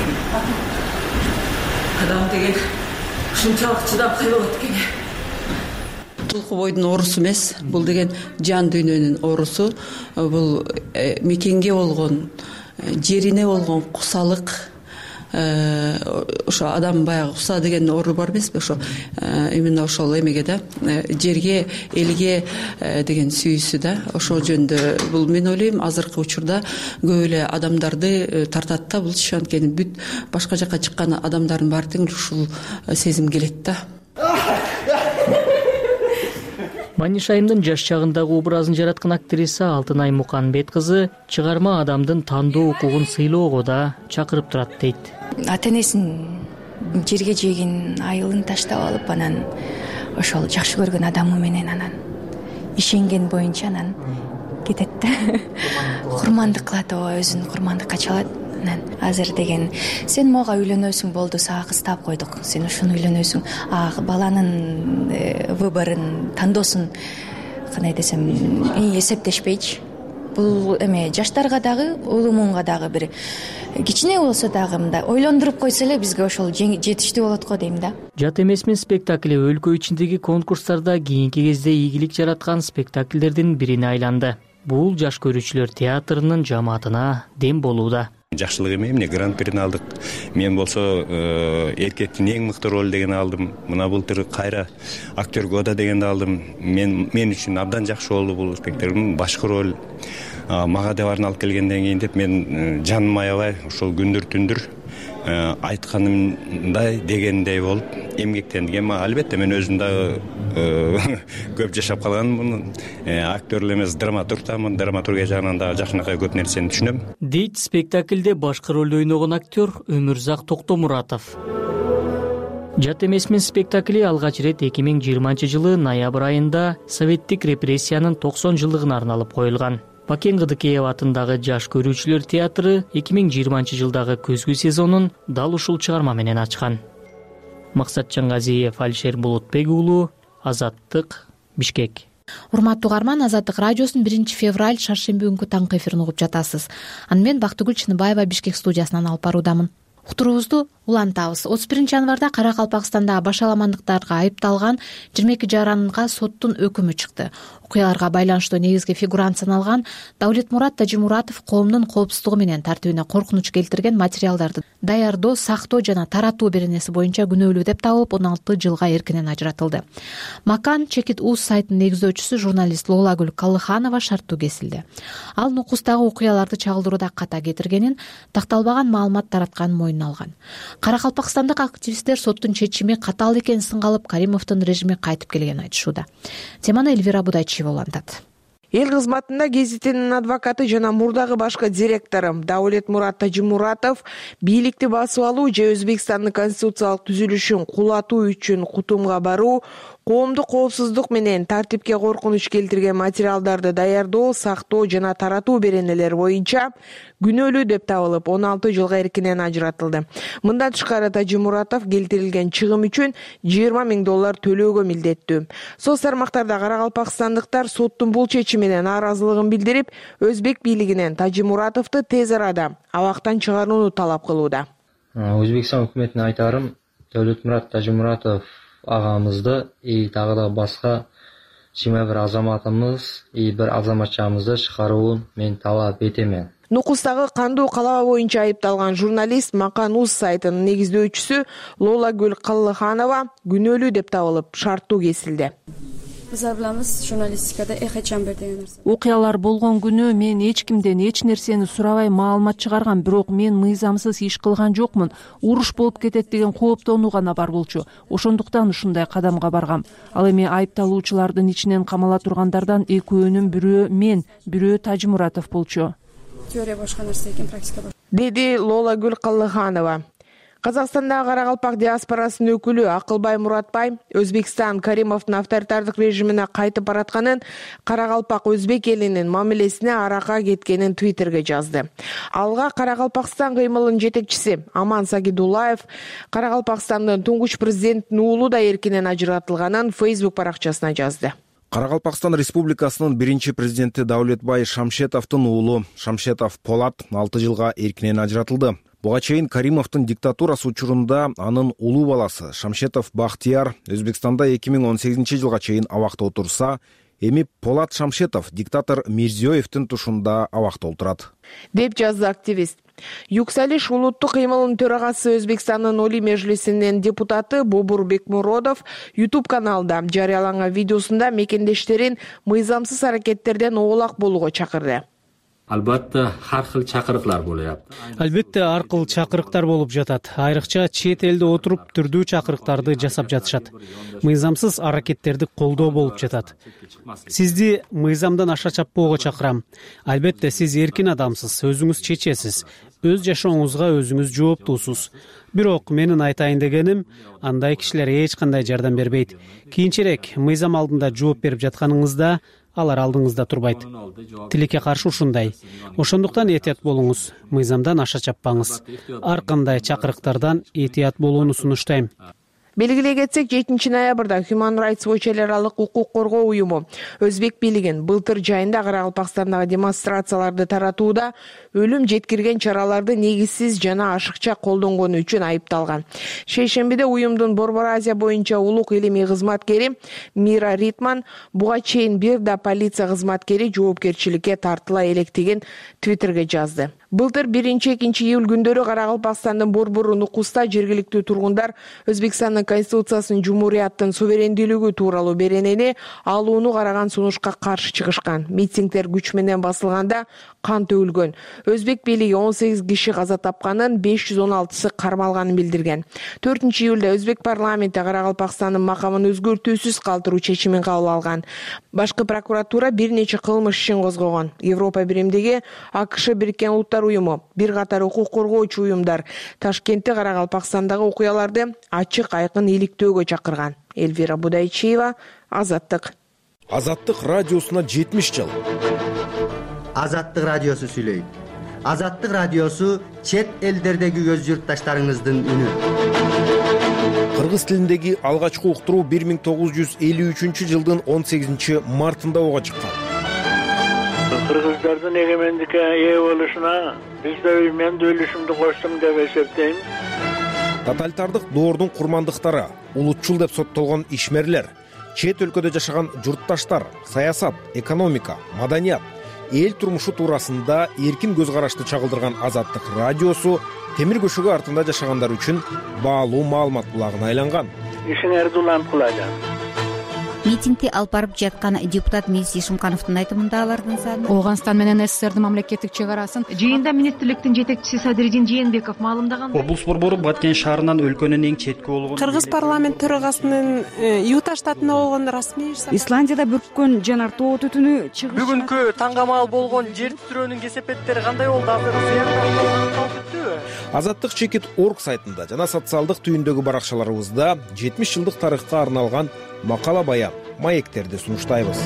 Адам деген ушунчалык чыдамкай болот экен. Тулку бойдун оорусу эмес, бул деген жан дүйнөнүн оорусу, бул мекенге болгон, жерине болгон кусалык. Ошо адам баягы куса деген оору бар эмеспи? Ошо именно ошол эмеге да, жерге, элге деген сүйүүсү да. Ошол жөнүндө бул мен ойлойм азыркы учурда көп эле адамдарды тартат да. Бул анткени бүт башка жакка чыккан адамдардын баары тең ушул сезим келет да. Маниша Айымдын жаш чагындагы образын жараткан актриса Алтынай Муканбет кызы чыгарма адамдын тандоо укугун сыйлоого да чакырып турат дейт. Ата-энесин жерге жеген айылын таштап алып, анан ошол жакшы көргөн адамы менен анан ишенген боюнча анан кетет да. Курмандык кылат, өзүн курмандыкка чалат. Анан азыр деген сен мага үйлөнөсүң, болду, сага кыз таап койдук. Сен ушуну үйлөнөсүң. Баланын выборун, тандоосун кандай десем, эсептешпейчи. Бул эме жаштарга дагы, улумунга дагы бир кичине болсо дагы мындай ойлондуруп койсо эле бизге ошол жетиштүү болот го дейм да. Жат эмесмин спектакли өлкө ичиндеги конкурстарда кийинки кезде ийгилик жараткан спектакльдердин бирине айланды. Бул жаш көрүүчүлөр театрынын жамаатына дем болууда. Жакшылык эме, эмне гран-прини алдык. Мен болсо эркектин эң мыкты роль деген алдым. Мына былтыр кайра актер года дегенди алдым. Мен үчүн абдан жакшы болду бул спектакль. Башкы роль мага деп арналып келгенден кийин деп мен жаным аябай ошол күндүр түндүр айтканымдай дегендей болуп эмгектендим. Албетте мен өзүм дагы көп жашап калганмын. Актер эмес, драматургмун. Драматургия жагынан дагы жакшынакай көп нерсени түшүнөм. Дейт спектакльде башкы ролду ойногон актер Өмүрзак Токтомуратов. Жат эмесмин спектакли алгач ирет 2020-жылы ноябрь айында советтик репрессиянын 90 жылдыгына арналып коюлган. Бакен Кыдыкеева атындагы жаш көрүүчүлөр театры 2020-жылдагы көзгү сезонун дал ушул чыгарма менен ачкан. Максат Чангазиев, Алишер Булутбек уулу, Азаттык, Бишкек. Урматтуу угарман, Азаттык радиосунун 1-февраль шаршемби күнкү таңкы эфирин угуп жатасыз. Аны мен Бактыгүл Чыныбаева Бишкек студиясынан алып баруудамын. Уктуруубузду улантабыз. 31-январда Кара-Калпакстанда башаламандыктарга айыпталган 22 жаранга соттун өкүмү чыкты. Окуяларга байланыштуу негизги фигурант саналган Давлетмурат Тажимуратов коомдун коопсуздугу менен тартибине коркунуч келтирген материалдарды даярдоо, сактоо жана таратуу беренеси боюнча күнөөлүү деп табылып 16 жылга эркинен ажыратылды. Макан Чекит Уз сайтынын негиздөөчүсү журналист Лоолагүл Каллыханова шарттуу кесилди. Ал нукустагы окуяларды чагылдырууда ката кетиргенин, такталбаган маалымат таратканын мойнуна алган. Кара-Калпакстандык активисттер соттун чечими катаал экенин сынга Каримовдун режими кайтып келгенин айтышууда. Теманы Эльвира Будайчиева улантат. Эл кызматында гезитинин адвокаты жана мурдагы башкы директору Давлетмурат Тажимуратов бийликти басып алуу же Өзбекстандын конституциялык түзүлүшүн кулатуу үчүн Кутумга баруу, коомдук коопсуздук менен тартипке коркунуч келтирген материалдарды даярдоо, сактоо жана таратуу беренелери боюнча күнөөлүү деп табылып 16 жылга эркинен ажыратылды. Мындан тышкары Тажимуратов келтирилген чыгым үчүн $20,000 төлөөгө милдеттүү. Соц тармактарда каракалпакстандыктар соттун бул чечиминен нааразылыгын билдирип, Өзбек бийлигинен Тажимуратовду тез арада абактан чыгарууну талап кылууда. Өзбекстан өкмөтүнө айтарым, Давлетмурат Тажимуратов агамызды дагы да башка 21 азаматымыз бир азаматчамызды чыгарууун мен талап этемен. Нукустагы кандуу калаа боюнча айыпталган журналист Макан Уз сайтынын негиздөөчүсү Лоолагүл Каллыханова күнөөлүү деп табылып шарттуу кесилди. Bizler bilamiz jurnalistikada echo chamber деген нерсе. Окуялар болгон күнү мен эч кимден эч нерсени сурабай маалымат чыгаргам, бирок мен мыйзамсыз иш кылган жокмун. Уруш болуп кетет деген кооптонуу гана бар болчу. Ошондуктан ушундай кадамга баргам. Ал эми айыпталуучулардын ичинен камала тургандардан экөөнүн бирөө мен, бирөө Тажимуратов болчу. Теория башка нерсе экен, практика башка. Деди Лолагүл Каллыханова. Казакстандагы карагалпак диаспорасынын өкүлү Акылбай Муратбай Өзбекстан Каримовдун авторитардык режимине кайтып баратканын, Карагалпак өзбек элинин мамилесине арака кеткенин Твиттерге жазды. Алга Карагалпакстан кыймылынын жетекчиси Аман Сагидуллаев Карагалпакстандын туңгуч президенттин уулу да эркинен ажыратылганын Facebook баракчасына жазды. Карагалпакстан Республикасынын биринчи президенти Даулетбай Шамшетовдун уулу Шамшетов Полат 6 жылга эркинен ажыратылды. Буга чейин Каримовдун диктатурасы учурунда анын улуу баласы Шамшетов Бахтияр Өзбекстанда 2018 жылга чейин абакта отурса, эми Полат Шамшетов диктатор Мирзиёевдин тушунда абакта отурат, деп жазды активист. Юксалиш улуттук кыймылынын төрагасы Өзбекстандын Олий Межлисинин депутаты Бобур Бекмуродов YouTube каналында жарыяланган видеосунда мекендештерин мыйзамсыз аракеттерден оолак болууга чакырды. Албетте ар кыл чакырыктар болуп. Албетте ар кыл чакырыктар болуп жатат. Айрыкча чет элде отуруп түрдүү чакырыктарды жасап жатышат. Мыйзамсыз аракеттерди колдоо болуп жатат. Сизди мыйзамдан аша чаппоого чакырам. Албетте сиз эркин адамсыз, өзүңүз чечесиз. Өз жашооңузга өзүңүз жооптуусуз. Бирок менин айтайын дегеним, андай кишилер эч кандай жардам бербейт. Кийинчерээк мыйзам алдында жооп берип жатканыңызда алар алдыңызда турбайт. Тилекке каршы ушундай. Ошондуктан этият болуңуз, мыйзамдан аша чаппаңыз. Ар кандай чакырыктардан этият болууну сунуштайм. Белгилей кетсек, 7 ноябрда Human Rights Watch эл аралык укук коргоо уюму Өзбек бийлигин былтыр жайында Карагалпакстандагы демонстрацияларды таратууда өлүм жеткирген чараларды негизсиз жана ашыкча колдонгону үчүн айыпталган. Шейшембиде уюмдун Борбор Азия боюнча улук илимий кызматкери Мира Ритман буга чейин бир да полиция кызматкери жоопкерчиликке тартыла электигин Твиттерге жазды. Былтыр 1-2 июль күндөрү Карагалпакстандын Борбору Нукуста жергиликтүү тургундар Өзбекстандын конституциясынын жумурияттын суверендүүлүгү тууралуу беренени алууну караган сунушка каршы чыгышкан. Митингдер күч менен басылганда кан төгүлгөн. Өзбек бийлиги 18 киши каза тапканын, 516сы кармалганын билдирген. 4 июлда Өзбек парламенти Карагалпакстандын макамын өзгөртүүсүз калтыруу чечимин кабыл алган. Башкы прокуратура бир нече кылмыш ишин козгогон. Европа биримдиги АКШ Бириккен Улуттар уюму, бир катар укук коргоочу уюмдар Ташкентте Карагалпакстандагы окуяларды ачык айкын иликтөөгө чакырган. Эльвира Будайчиева, Азаттык. Азаттык радиосуна 70 жыл. Азаттык радиосу сүйлөйт. Азаттык радиосу чет элдердеги өз журтташтарыңыздын үнү. Кыргыз тилиндеги алгачкы уктуруу 1953 жылдын 18 мартында ого чыккан. Кыргыздардын эгемендикке ээ болушуна биз да мен да үлүшүмдү коштум деп эсептейм. Тоталитардык доордун курмандыктары, улутчул деп соттолгон ишмерлер, чет өлкөдө жашаган журтташтар, саясат, экономика, маданият, эл турмушу туурасында эркин көз карашты чагылдырган Азаттык радиосу темир көшөгө артында жашагандар үчүн баалуу маалымат булагына айланган. Ишиңерди улант кылажам. Митингди алып барып жаткан депутат Мирзи Шымкановдун айтымында алардын саны Ооганстан менен СССРдин мамлекеттик чек арасын жыйында министрликтин жетекчиси Садыридин Жээнбеков маалымдаган. Облус борбору Баткен шаарынан өлкөнүн эң четки болгон Кыргыз парламент төрагасынын Юта штатында болгон расмий Исландияда бүрккөн жанар тоо түтүнү чыгыш. Бүгүнкү таңгамал болгон жер титирөөнүн кесепеттери кандай болду? Азаттык Чекит.org сайтында жана социалдык түйүндөгү баракчаларыбызда 70 жылдык тарыхка арналган макала баян, маектерди сунуштайбыз.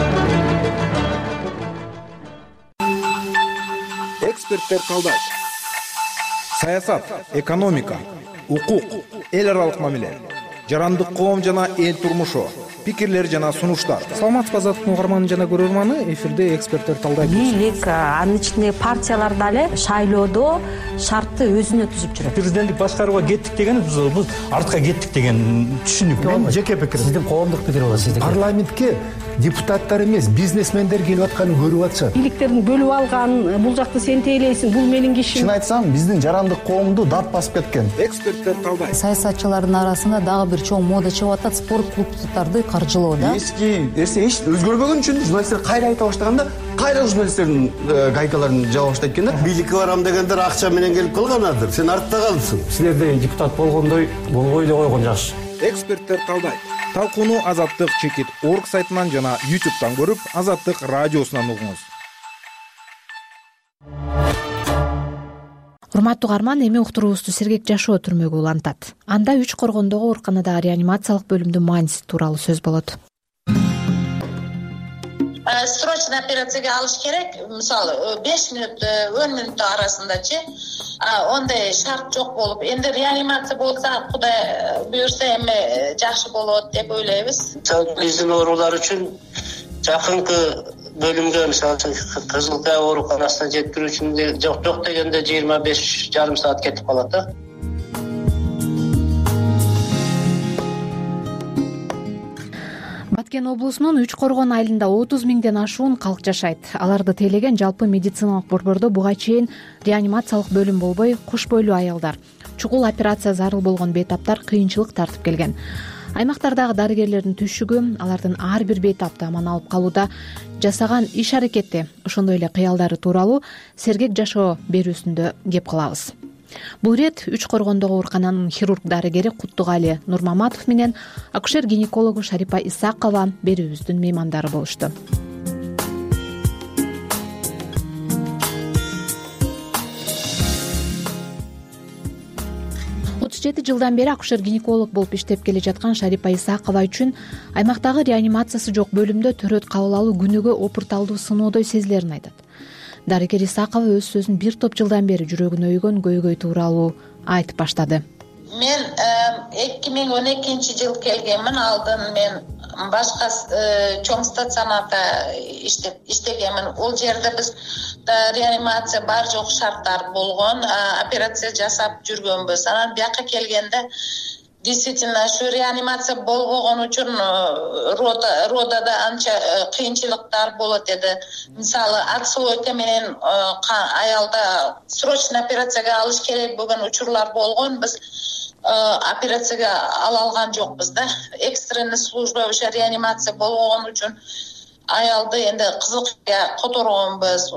Эксперттер талдайт. Саясат, экономика, укук, эл аралык мамиле, жарандык коом жана эл турмушу, пикирлер жана сунуштар. Саламатсызбы Азаттыктын угарманы жана көрөрманы, эфирде эксперттер талдайт. Бийлик, анын ичинде партиялар дагы шайлоодо шартты өзүнө түзүп жүрөт. Президенттик башкарууга кеттик деген биз артка кеттик деген түшүнүк. Мен жеке пикирим. Сиздин коомдук пикир болот. Сиздин парламентке депутаттар эмес, бизнесмендер келип атканын көрүп атышат. Бийликтердин бөлүп алган, бул жакты сен тейлейсиң, бул менин кишим. Чын айтсам, биздин жарандык коомду дат басып кеткен. Эксперттер талдайт. Саясатчылардын арасында дагы бир чоң мода чыгып атат, спорт клубдарды каржылоо да. Эски нерсе эч өзгөрбөгөн үчүн журналисттер кайра айта баштаганда кайра журналисттердин гайкаларын жаба баштайт экен да. Бийликке барам дегендер акча менен келип калганадыр. Сен артта калыпсың. Силерде депутат болгондой болбой эле койгон жакшы. Эксперттер талдайт. Талкууну Азаттык чекит орг сайтынан жана YouTube'дан көрүп, Азаттык радиосунан угуңуз. Урматтуу угарман, эми уктуруубузду Сергек Жашоо түрмөгү улантат. Анда 3 коргондогу ооруканадагы реанимациялык бөлүмдүн мааниси тууралуу сөз болот. Срочно операцияга алыш керек. Мисалы 5 мүнөт 10 мүнөт арасындачы ондай шарт жок болуп, энди реанимация болса, Кудай буйрса эми жакшы болот деп ойлойбуз. Биздин оорулар үчүн жакынкы бөлүмгө, мисалы Кызыл Кая ооруканасына жеткирүү үчүн жок дегенде 25,5 саат кетип калат да. Баткен облусунун 3 коргон айылында 30 миңден ашуун калк жашайт. Аларды тейлеген жалпы медициналык борбордо буга чейин реанимациялык бөлүм болбой, куш бойлуу аялдар, чугул операция зарыл болгон бейтаптар кыйынчылык тартып келген. Аймактардагы дарыгерлердин түшүгү, алардын ар бир бейтапты аман алып калууда жасаган иш-аракети, ошондой эле кыялдары тууралуу Сергек Жашоо берүүсүндө кеп кылабыз. Бул ирет 3 коргондогу оорукананын хирург дарыгери Куттугали Нурмаматов менен акушер-гинекологу Шарипа Исакова берүүбүздүн меймандары болушту. 37 жылдан бери акушер-гинеколог болуп иштеп келе жаткан Шарипа Исакова үчүн аймактагы реанимациясы жок бөлүмдө төрөт кабыл алуу күнүгө опурталдуу сыноодой сезилерин айтат. Дарыгер Исакова өз сөзүн бир топ жылдан бери жүрөгүнө үйгөн көйгөй тууралуу айтып баштады. Мен 2012 жыл келгенмин. Алдын мен башка чоң стационарда иштегенмин. Ол жерде биз реанимация бар жок шарттар болгон, операция жасап жүргөнбүз. Анан бияка келгенде действительно шу реанимация болбогон үчүн родада анча кыйынчылыктар болот эди. Мисалы отслойка менен аялда срочно операцияга алыш керек болгон учурлар болгон. Биз операцияга ала алган жокпуз да. Экстренный служба ошо реанимация болбогон үчүн аялды энди Кызылкая которгонбуз.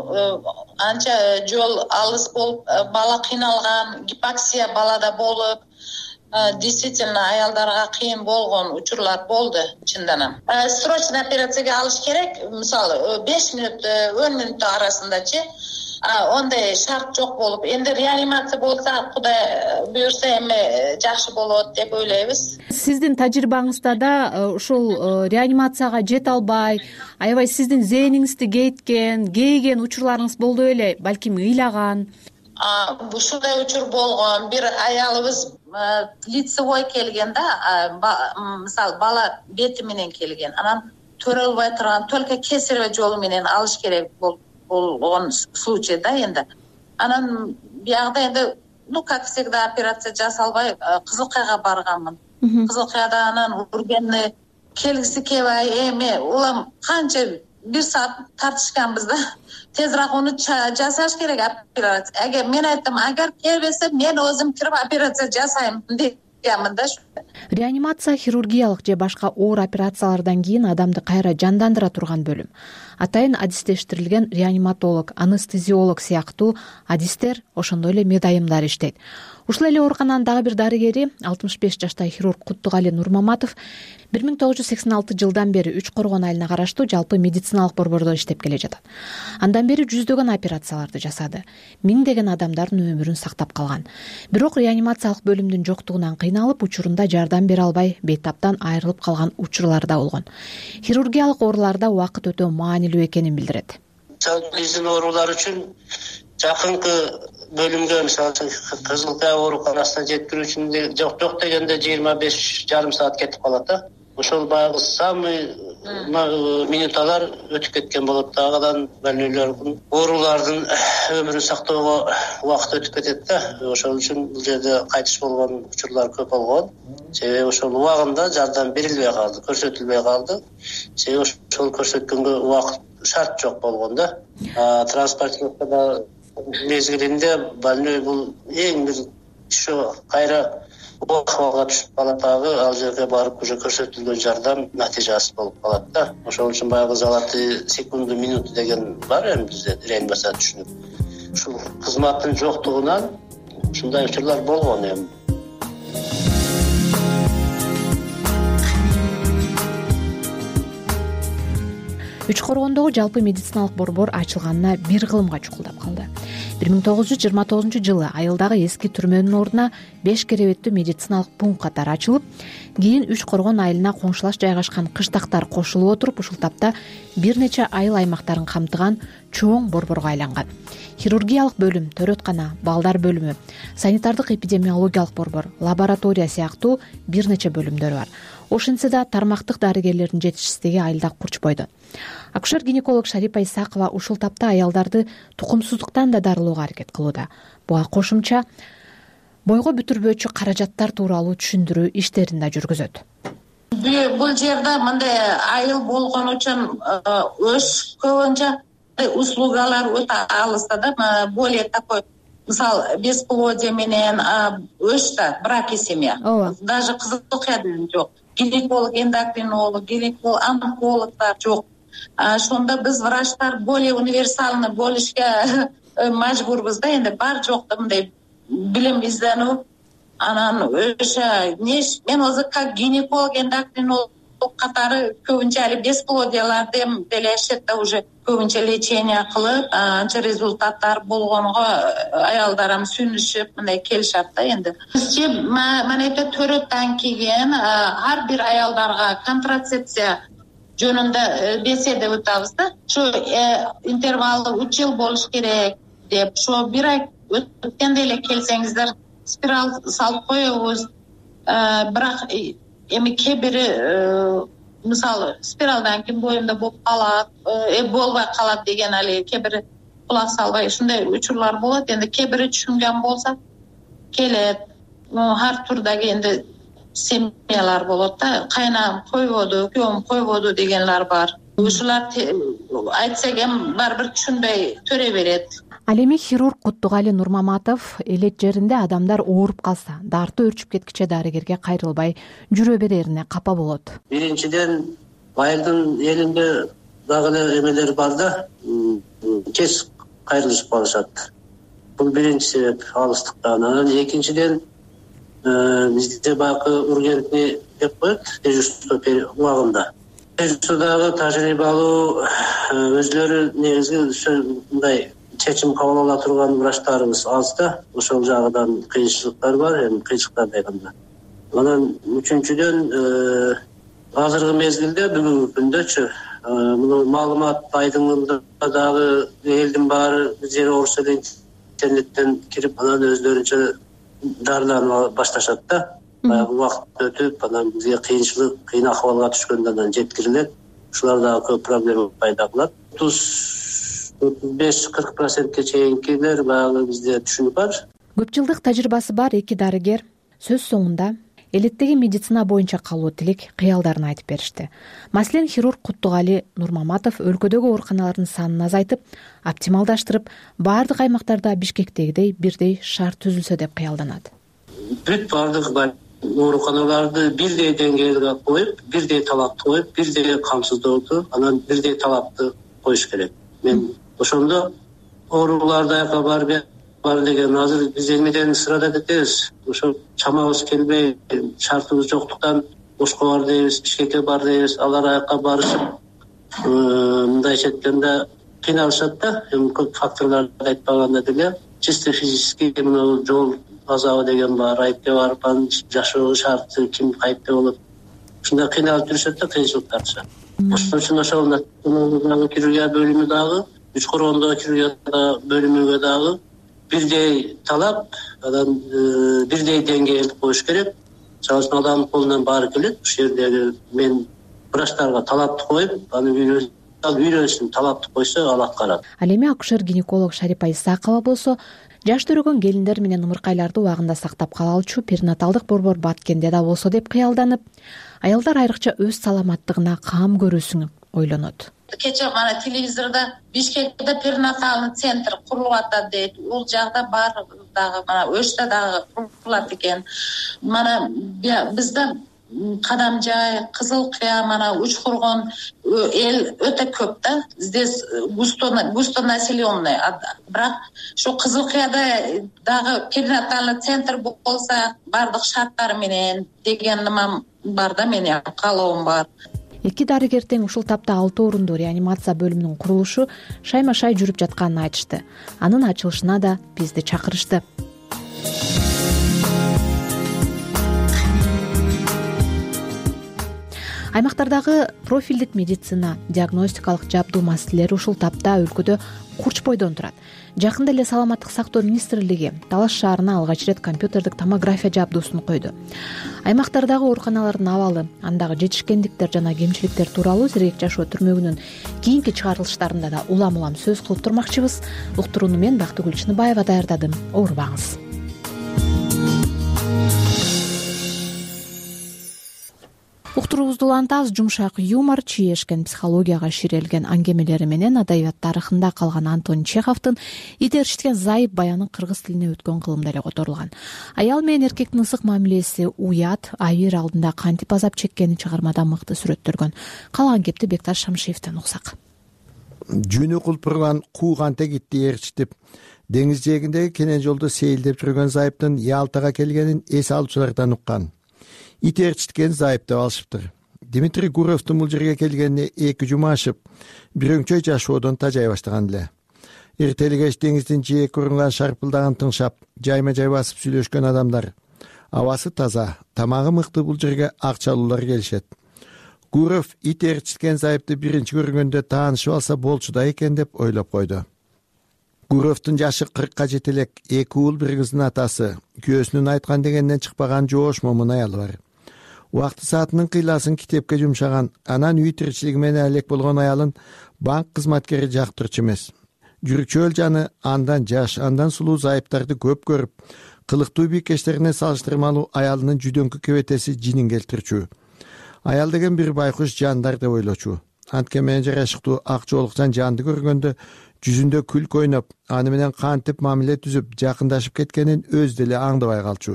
Анча жол алыс болуп, бала кыйналган, гипоксия балада болуп, действительно аялдарга кыйын болгон учурлар болду чындан. Срочно операцияга алыш керек. Мисалы 5 мүнөт 10 мүнөт арасындачы ондай шарт жок болуп, энди реанимация болса, Кудай буйрса эми жакшы болот деп ойлойбуз. Сиздин тажрыйбаңызда да ушул реанимацияга жете албай, аябай сиздин зээниңизди кейген учурларыңыз болду эле, балким ыйлаган. Ушундай учур болгон. Бир аялыбыз лицевой келген да, мисалы бала бети менен келген. Анан төрөлбөй турган, только кесарево жолу менен алыш керек болгон случай да энди. Анан биягда энди, как всегда операция жасалбай Кызылкаяга барганмын. Кызылкаяда анан ургенни келгиси келбей, эми улам канча бир саат тартышканбыз да. Тезирээк уну жасаш керек операция. Эгер мен айттым, агар келбесе мен өзүм кирип операция жасайм дегенмин да. Реанимация хирургиялык же башка оор операциялардан кийин адамды кайра жандандыра турган бөлүм. Атайын адистештирилген реаниматолог, анестезиолог сыяктуу адистер, ошондой эле медайымдар иштейт. Ушул эле оорукананын дагы бир дарыгери 65 жаштагы хирург Куттугали Нурмаматов 1986 жылдан бери 3 коргон айылына караштуу жалпы медициналык борбордо иштеп келе жатат. Андан бери жүздөгөн операцияларды жасады. Миңдеген адамдардын өмүрүн сактап калган. Бирок реанимациялык бөлүмдүн жоктугунан кыйналып, учурунда жардам бере албай, бейтаптан айрылып калган учурлар да болгон. Хирургиялык ооруларда убакыт өтө маанилүү экенин билдирет. Биздин оорулар үчүн жакынкы бөлүмгө, мисалы Кызылкая ооруканасына жеткирүү үчүн жок дегенде 25,5 саат кетип калат да. Ошол баягы самый минуталар өтүп кеткен болот. Дагыдан больнойлордун, оорулардын өмүрүн сактоого убакыт өтүп кетет да. Ошол үчүн бул жерде кайтыш болгон учурлар көп болгон. Себеби ошол убагында жардам берилбей калды, көрсөтүлбөй калды. Себеби ошол көрсөткөнгө убакыт шарт жок болгон да. Транспортировкада мезгилинде больной бул эң бир ошо кайра бул акыбалга түшүп калат дагы, ал жерге барып уже көрсөтүлгөн жардам натыйжасыз болуп калат да. Ошол үчүн баягы золотые секунды, минуты деген бар эми бизде реанимация түшүнүк. Ушул кызматтын жоктугунан ушундай учурлар болгон эми. Үч Коргондогу жалпы медициналык борбор ачылганына бир кылымга чукулдап калды. 1929-жылы айылдагы эски түрмөнүн ордуна 5 керебеттүү медициналык пункт катары ачылып, кийин Үч Коргон айылына коңшулаш жайгашкан кыштактар кошулуп отуруп, ушул тапта бир нече айыл аймактарын камтыган чоң борборго айланган. Хирургиялык бөлүм, төрөткана, балдар бөлүмү, санитардык эпидемиологиялык борбор, лаборатория сыяктуу бир нече бөлүмдөр бар. Ошентсе да тармактык дарыгерлердин жетишсиздиги айылда курч бойду. Акушер-гинеколог Шарипа Исакова ушул тапта аялдарды тукумсуздуктан да дарылоого аракет кылууда. Буга кошумча бойго бүтүрбөөчү каражаттар тууралуу түшүндүрүү иштерин да жүргүзөт. Бул жерде мындай айыл болгон үчүн өз көбүнчө услугалар өтө алыста да, более такой, мисалы, бесплодие менен өштө брак и семья. Даже кызык окуя жок. Гинеколог, эндокринолог, гинеколог, онкологдор жок. Ошондо биз врачтар более универсальный болушка мажбурбуз да, энди бар жокту мындай билим издануу. Анан өшө мен өзү как гинеколог, эндокринолог катары көбүнчө али бесплодияларды деле эшетте уже көбүнчө лечение кылып, анча результаттар болгонго аялдарым сүнүшүп мындай келишат да. Энди бизче манайда төрөттөн кийин ар бир аялдарга контрацепция жөнүндө беседа өтөбүз да. Ошо интервалы 3 жыл болуш керек деп, ошо 1 ай өткөндө эле келсеңиздер спираль салып коебуз. Бирок эми кээ бири мисалы спиралдан кийин боюмда болуп калат, болбой калат деген али кээ бири кулак салбай ушундай учурлар болот. Энди кээ бири түшүнгөн болсо келет. Ар турдагы энди семьялар болот да. Кайнам койбоду, күйөөм койбоду дегенлер бар. Ушулар айтсак эми барбир түшүнбөй төрө берет. Ал эми хирург Куттугали Нурмаматов элет жеринде адамдар ооруп калса, дарты өрчүп кеткиче дарыгерге кайрылбай жүрө берерине капа болот. Биринчиден айылдын элинде дагы эле эмелер бар да, тез кайрылышып калышат. Бул биринчи себеп алыстыктан. Анан экинчиден бизде баягы ургентни деп коет, дежурство убагында. Дежурстводагы тажрыйбалуу өзлөрү негизги мындай чечим кабыл ала турган врачтарыбыз аз да. Ошол жагынан кыйынчылыктар бар, эми кыйынчылыктар дегенде. Анан үчүнчүдөн азыркы мезгилде бүгүнкү күндөчү муну маалымат айдыңында дагы элдин баары жер ооруса интернеттен кирип анан өздөрүнчө дарыланып башташат да. Баягы убакыт өтүп анан бизге кыйынчылык, кыйын акыбалга түшкөндө анан жеткирилет. Ушулар дагы көп проблема пайда кылат. 35-40%ке чейинкилер баягы бизде түшүнүк бар. Көп жылдык тажрыйбасы бар эки дарыгер сөз соңунда элеттеги медицина боюнча калуу тилек кыялдарын айтып беришти. Маселен, хирург Куттугали Нурмаматов өлкөдөгү ооруканалардын санын азайтып, оптималдаштырып, баардык аймактарда Бишкектегидей бирдей шарт түзүлсө деп кыялданат. Бүт баардык ооруканаларды бирдей деңгээлге коюп, бирдей талапты коюп, бирдей камсыздоодо, анан бирдей талапты коюш керек. Мен ошондо ооруларда бар деген азыр биз эмеден сырада кетебиз. Ошо чамабыз келбей, шартыбыз жоктуктан Ошко бар дейбиз, Бишкекке бар дейбиз, алар аякка барышып мындайча айтканда кыйналышат да. Эми көп факторлорду айтпаганда деле чисто физически мына жол азабы деген бар, айыпке барып анын жашоо шарты ким кайыпта болот. Ушундай кыйналып жүрүшөт да, кыйынчылыктар түшөт. Ошон үчүн ошол хирургия бөлүмү дагы, Үч Коргондогу хирургия бөлүмүгө дагы бирдей талап, анан бирдей деңгээл коюш керек. Чалышын адамдын колунан баары келет. Ушул жердеги мен врачтарга талапты коюп, аны үйрөнсүн, талапты койсо ал аткарат. Ал эми акушер-гинеколог Шарипа Исакова болсо, жаш төрөгөн келиндер менен ымыркайларды убагында сактап кала алчу перинаталдык борбор Баткенде да болсо деп кыялданып, аялдар айрыкча өз саламаттыгына кам көрүүсүн ойлонот. кече мана телевизордо Бишкекте перинатальный центр курулуп атат дейт. Ол жакта бар дагы мана Өчтө дагы курулат экен. Мана бизде Кадамжай, Кызыл Кыя, мана Учкургон эл өтө көп да. Здесь густо населенный. Бирок ошо Кызыл Кыяда дагы перинатальный центр болсо бардык шарттары менен деген нема бар да, менин каалоом бар. Эки дарыгер тең ушул тапта 6 орундуу реанимация бөлүмүнүн курулушу шайма-шай жүрүп жатканын айтышты. Анын ачылышына да бизди чакырышты. Аймактардагы профилдик медицина, диагностикалык жабдуу маселелери ушул тапта өлкөдө курч бойдон турат. Жакында эле Саламаттык сактоо министрлиги Талаш шаарына алгач ирет компьютердик томография жабдуусун койду. Аймактардагы ооруканалардын абалы, андагы жетишкендиктер жана кемчиликтер тууралуу Сергек жашоо түрмөгүнүн кийинки чыгарылыштарында да улам сөз кылып турмакчыбыз. Уктурууну мен Бактыгүл Чыныбаева даярдадым. Оорубаңыз. Уктуруубузду улантабыз. Жумшак юмор, чиешкен психологияга ширелген аңгемелери менен адабият тарыхында калган Антон Чеховдун ит ээрчиткен зайып баянын кыргыз тилине өткөн кылымда эле которулган. Аял менен эркектин ысык мамилеси, уят, айыр алдында кантип азап чеккенин чыгармада мыкты сүрөттөлгөн. Калаган кепти Бекташ Шамшиевден уксак. Жөнү кулпурган куу канте итти ээрчитип, деңиз жээгиндеги кенен жолдо сейилдеп жүргөн зайыптын Ялтага келгенин эс алуучулардан уккан. Ит ээрчиткен зайып деп алышыптыр. Дмитрий Гуровдун бул жерге келгенине 2 жума ашып, бирөңчөй жашоодон тажай баштаган эле. Эртели кеч деңиздин жээк урунган шарпылдаган тыңшап, жайма-жай басып сүйлөшкөн адамдар. Абасы таза, тамагы мыкты бул жерге акчалуулар келишет. Гуров ит ээрчиткен зайыпты биринчи көргөндө таанышып алса болчу да экен деп ойлоп койду. Гуровдун жашы 40ка жете элек, 2 уул бир кыздын атасы, күйөөсүнүн айткан дегенден чыкпаган жоош момун аялы бар. Убакты саатынын кыйласын китепке жумшаган, анан үй тиричилиги менен элек болгон аялын банк кызматкери жактырчу эмес. Жүрүкчөөл жаны андан жаш, андан сулуу зайыптарды көп көрүп, кылыктуу бийкештерине салыштырмалуу аялынын жүдөңкү кебетеси жинин келтирчү. Аял деген бир байкуш жандар деп ойлочу. Антке менен жарашыктуу ак жоолукчан жанды көргөндө жүзүндө күлкү ойноп, аны менен кантип мамиле түзүп, жакындашып кеткенин өз деле аңдабай калчу.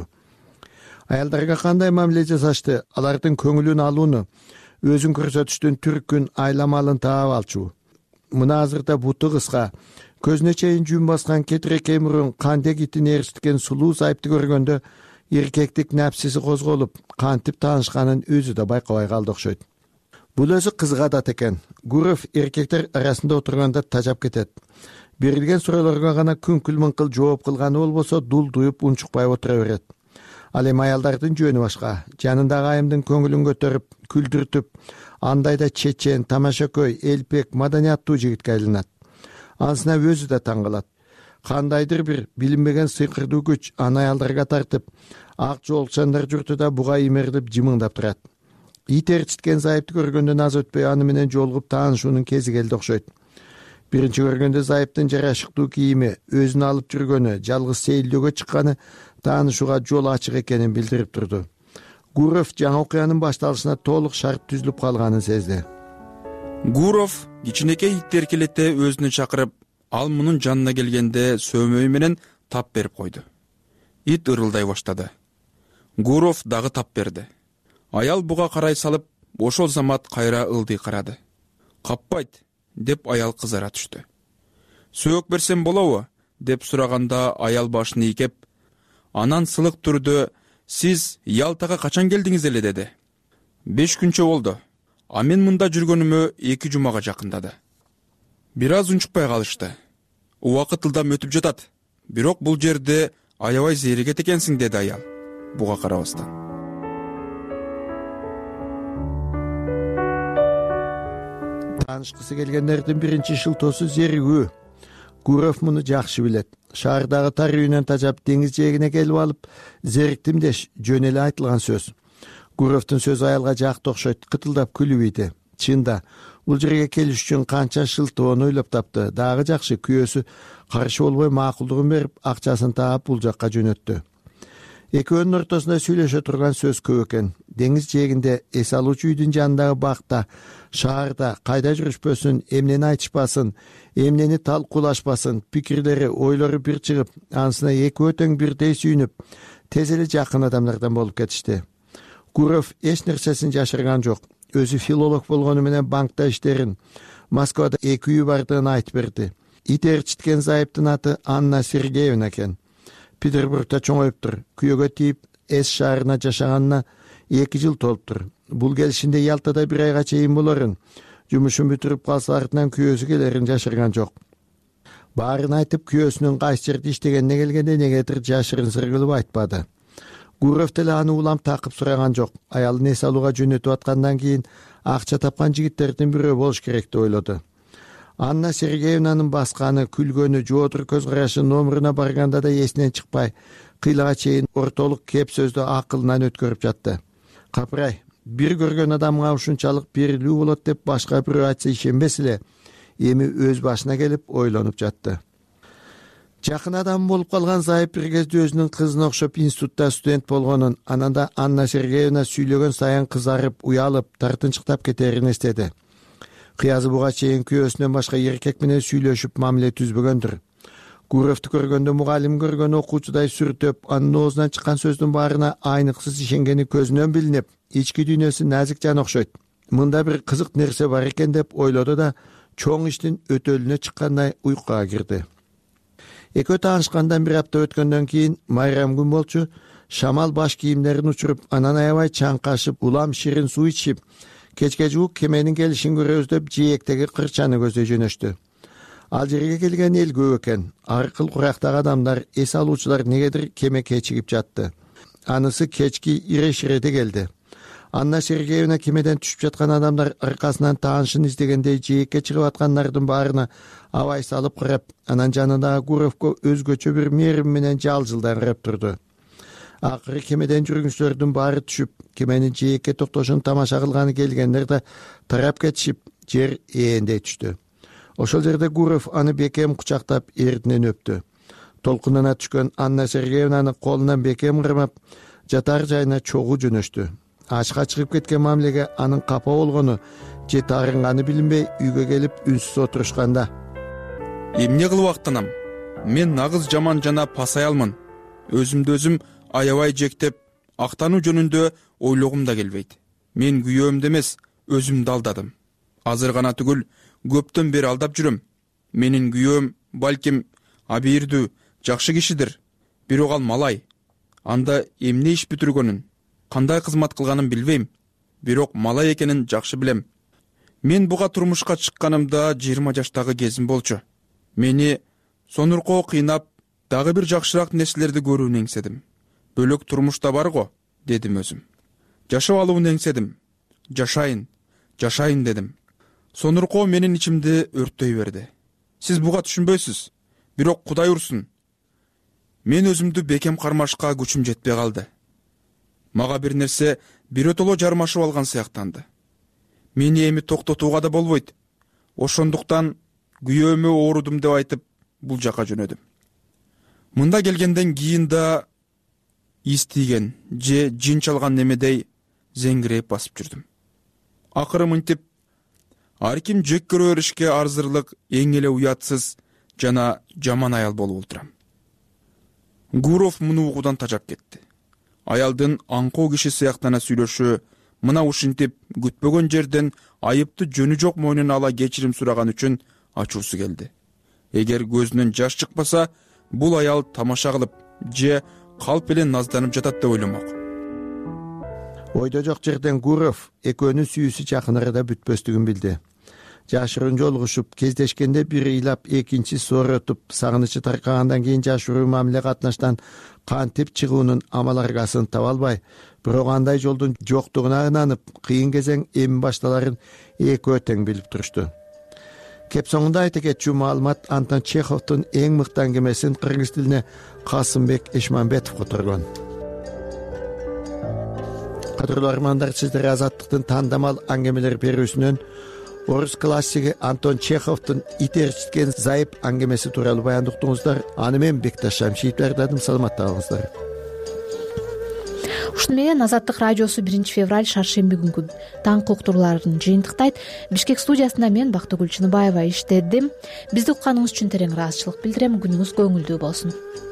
Аялдарга кандай мамиле жасашты, алардын көңүлүн алууну, өзүн көрсөтүштүн түркүн, айламалын таап алчу. Мына азырда буту кыска, көзүнө чейин жүн баскан кетирекей мурун кандек итин ээрчиткен сулуу зайыпты көргөндө эркектик напсиси козголуп, кантип таанышканын өзү да байкабай калды окшойт. Бул өзү кызык адат экен. Гуров эркектер арасында отурганда тажап кетет. Берилген суроолорго гана күңкүл-мыңкыл жооп кылганы болбосо дулдуюп унчукпай отура берет. Ал эми аялдардын жөнү башка. Жанындагы айымдын көңүлүн көтөрүп, күлдүртүп, андайда чечен, тамашакөй, элпек, маданияттуу жигитке айланат. Анысына өзү да таң калат. Кандайдыр бир билинбеген сыйкырдуу күч аны аялдарга тартып, ак жоолчандар журтуда буга имерилип жымыңдап турат. Ит ээрчиткен зайыпты көргөндөн аз өтпөй аны менен жолугуп таанышуунун кези келди окшойт. Биринчи көргөндө зайыптын жарашыктуу кийими, өзүн алып жүргөнү, жалгыз сейилдөөгө чыкканы таанышууга жол ачык экенин билдирип турду. Гуров жаңы окуянын башталышына толук шарт түзүлүп калганын сезди. Гуров кичинекей итти эркелете өзүнө чакырып, ал мунун жанына келгенде сөөмөй менен тап берип койду. Ит ырылдай баштады. Гуров дагы тап берди. Аял буга карай салып, ошол замат кайра ылдый карады. Каппайт, деп аял кызара түштү. Сөөк берсем болобу? Деп сураганда аял башын ийкеп, анан сылык түрдө сиз Ялтага качан келдиңиз эле деди. 5 күнчө болду. А мен мында жүргөнүмө 2 жумага жакындады. Бир аз унчукпай калышты. Убакыт ылдам өтүп жатат. Бирок бул жерде аябай зеригет экенсиң деди аял. Буга карабастан. Таанышкысы келгендердин биринчи шылтоосу зеригүү. Гуров муну жакшы билет. Шаардагы тар үйүнөн тажап деңиз жээгине келип алып, зериктим деш жөн эле айтылган сөз. Гуровдун сөзү аялга жакты окшойт, кытылдап күлүп ийди. Чында, бул жерге келиш үчүн канча шылтоону ойлоп тапты. Дагы жакшы, күйөөсү каршы болбой макулдугун берип, акчасын таап бул жакка жөнөттү. Экөөнүн ортосунда сүйлөшө турган сөз көп экен. Деңиз жээгинде эс алуучу үйдүн жанындагы бакта, шаарда кайда жүрүшпөсүн, эмнени айтышпасын, эмнени талкуулашпасын, пикирлери, ойлору бир чыгып, анысына экөө тең бирдей сүйүнүп, тез эле жакын адамдардан болуп кетишти. Гуров эч нерсесин жашырган жок. Өзү филолог болгону менен банкта иштерин, Москвада 2 үй бардыгын айтып берди. Ит ээрчиткен зайыптын аты Анна Сергеевна экен. Петербургда чоңоюптур. Күйөөгө тийип Эс шаарына жашаганына 2 жыл толуптур. Бул келишинде Ялтада 1 айга чейин болорун, жумушун бүтүрүп калса артынан күйөөсү келерин жашырган жок. Баарын айтып, күйөөсүнүн кайсы жерде иштегенине келгенде негедир жашырын сыр кылып айтпады. Гуров деле аны улам такып сураган жок. Аялын эс алууга жөнөтүп аткандан кийин акча тапкан жигиттердин бирөө болуш керек деп ойлоду. Анна Сергеевнанын басканы, күлгөнү, жоодур көз карашы номуруна барганда да эсинен чыкпай, кыйлага чейин ортолук кеп сөздү акылынан өткөрүп жатты. Капырай, бир көргөн адамга ушунчалык берилүү болот деп башка бирөө айтса ишенбес эле, эми өз башына келип ойлонуп жатты. Жакын адам болуп калган зайып бир кезде өзүнүн кызына окшоп институтта студент болгонун, анан да Анна Сергеевна сүйлөгөн сайын кызарып, уялып, тартынчыктап кетерин эстеди. Кыязы буга чейин күйөөсүнөн башка эркек менен сүйлөшүп мамиле түзбөгөндүр. Гуровду көргөндө мугалим көргөн окуучудай сүртөп, анын оозунан чыккан сөздүн баарына айныксыз ишенгени көзүнөн билинип, ички дүйнөсү назик жан окшойт. Мында бир кызык нерсе бар экен деп ойлоду да, чоң иштин өтөлүнө чыккандай уйкуга кирди. Экөө таанышкандан 1 апта өткөндөн кийин майрам күн болчу, шамал баш кийимдерин учуруп, анан аябай чаңкашып, улам ширин суу ичип, кечке жуук кеменин келишин көрөбүз деп жээктеги кырчаны көздөй жөнөштү. Ал жерге келген эл көп экен. Аркыл курактагы адамдар, эс алуучулар негедир кеме кечигип жатты. Анысы кечки иреширеде келди. Анна Сергеевна кемеден түшүп жаткан адамдар аркасынан таанышын издегендей жээкке чыгып аткандардын баарына абай салып карап, анан жанындагы Гуровго өзгөчө бир мээрим менен жалжылдан карап турду. Акыры кемеден жүргүнчүлөрдүн баары түшүп, кеменин жээкке токтошун тамаша кылганы келгендер да тарап кетишип, жер ээндей түштү. Ошол жерде Гуров аны бекем кучактап, эрдинен өптү. Толкунуна түшкөн Анна Сергеевнаны колунан бекем кырмап, жатар жайына чогуу жөнөштү. Ашка чыгып кеткен мамилеге анын капа болгону же таарынганы билинбей үйгө келип үнсүз отурушканда: «Эмне кылып актанам? Мен нагыз жаман жана пасаялмын. Өзүмдү өзүм аябай жектеп, актануу жөнүндө ойлогум да келбейт. Мен күйөөмдү эмес, өзүмдү алдадым. Азыр гана түгүл, көптөн бери алдап жүрөм. Менин күйөөм балким абийирдүү, жакшы кишидир. Бирок ал малай. Анда эмне иш бүтүргөнүн, кандай кызмат кылганын билбейм. Бирок малай экенин жакшы билем. Мен буга турмушка чыкканымда 20 жаштагы кезим болчу. Мени сонуркоо кыйнап, дагы бир жакшыраак нерселерди көрүүнү эңседим. Бөлөк турмушта бар го, дедим өзүм. Жашап алууну эңседим. Жашайын дедим. Сонуркоо менин ичимди өрттөй берди. Сиз буга түшүнбөйсүз. Бирок Кудай урсун. Мен өзүмдү бекем кармашка күчүм жетпей калды. Мага бир нерсе бирөтөлө жармашып алган сыяктанды. Мени эми токтотууга да болбойт. Ошондуктан күйөөмө оорудум деп айтып, бул жака жөнөдүм. Мында келгенден кийин да истиген же жин чалган немедей зеңгиреп басып жүрдүм. Акыры мынтип ар ким жек көрө беришке арзырлык эң эле уятсыз жана жаман аял болуп отурам. Гуров муну угуудан тажап кетти. Аялдын аңкоо киши сыяктана сүйлөшү, мына ушинтип күтпөгөн жерден айыпты жөнү жок мойнуна ала кечирим сураган үчүн ачуусу келди. Эгер көзүнөн жаш чыкпаса, бул аял тамаша кылып же калп эле назданып жатат деп ойломок. Ойдо жок жерден Гуров экөөнүн сүйүүсү жакын арада бүтпөстүгүн билди. Жашырын жолугушуп, кездешкенде бири ыйлап, экинчи сооротуп, сагынычы таркагандан кийин жашыруу мамиле катнаштан кантип чыгуунун амал аргасын таба албай, бирок андай жолдун жоктугуна ынанып, кыйын кезең эми башталарын экөө тең билип турушту. Кеп соңунда айта кетчү маалымат Антон Чеховдун эң мыкты аңгемесин кыргыз тилине Касымбек Эшманбетов которгон. Кадырлуу армандар, сиздер Азаттыктын тандамал аңгемелер берүүсүнөн орус классиги Антон Чеховдун ит ээрчиткен зайып аңгемеси тууралуу баяндыктыңыздар. Аны мен Бекташ Шамшиев даярдадым. Саламатта болуңуздар. Ушуну менен Азаттык радиосу 1-февраль шаршемби күнгү таңкы уктурууларын жыйынтыктайт. Бишкек студиясында мен Бактыгүл Чыныбаева иштедим. Бизди укканыңыз үчүн терең ыраазычылык билдирем. Күнүңүз көңүлдүү болсун.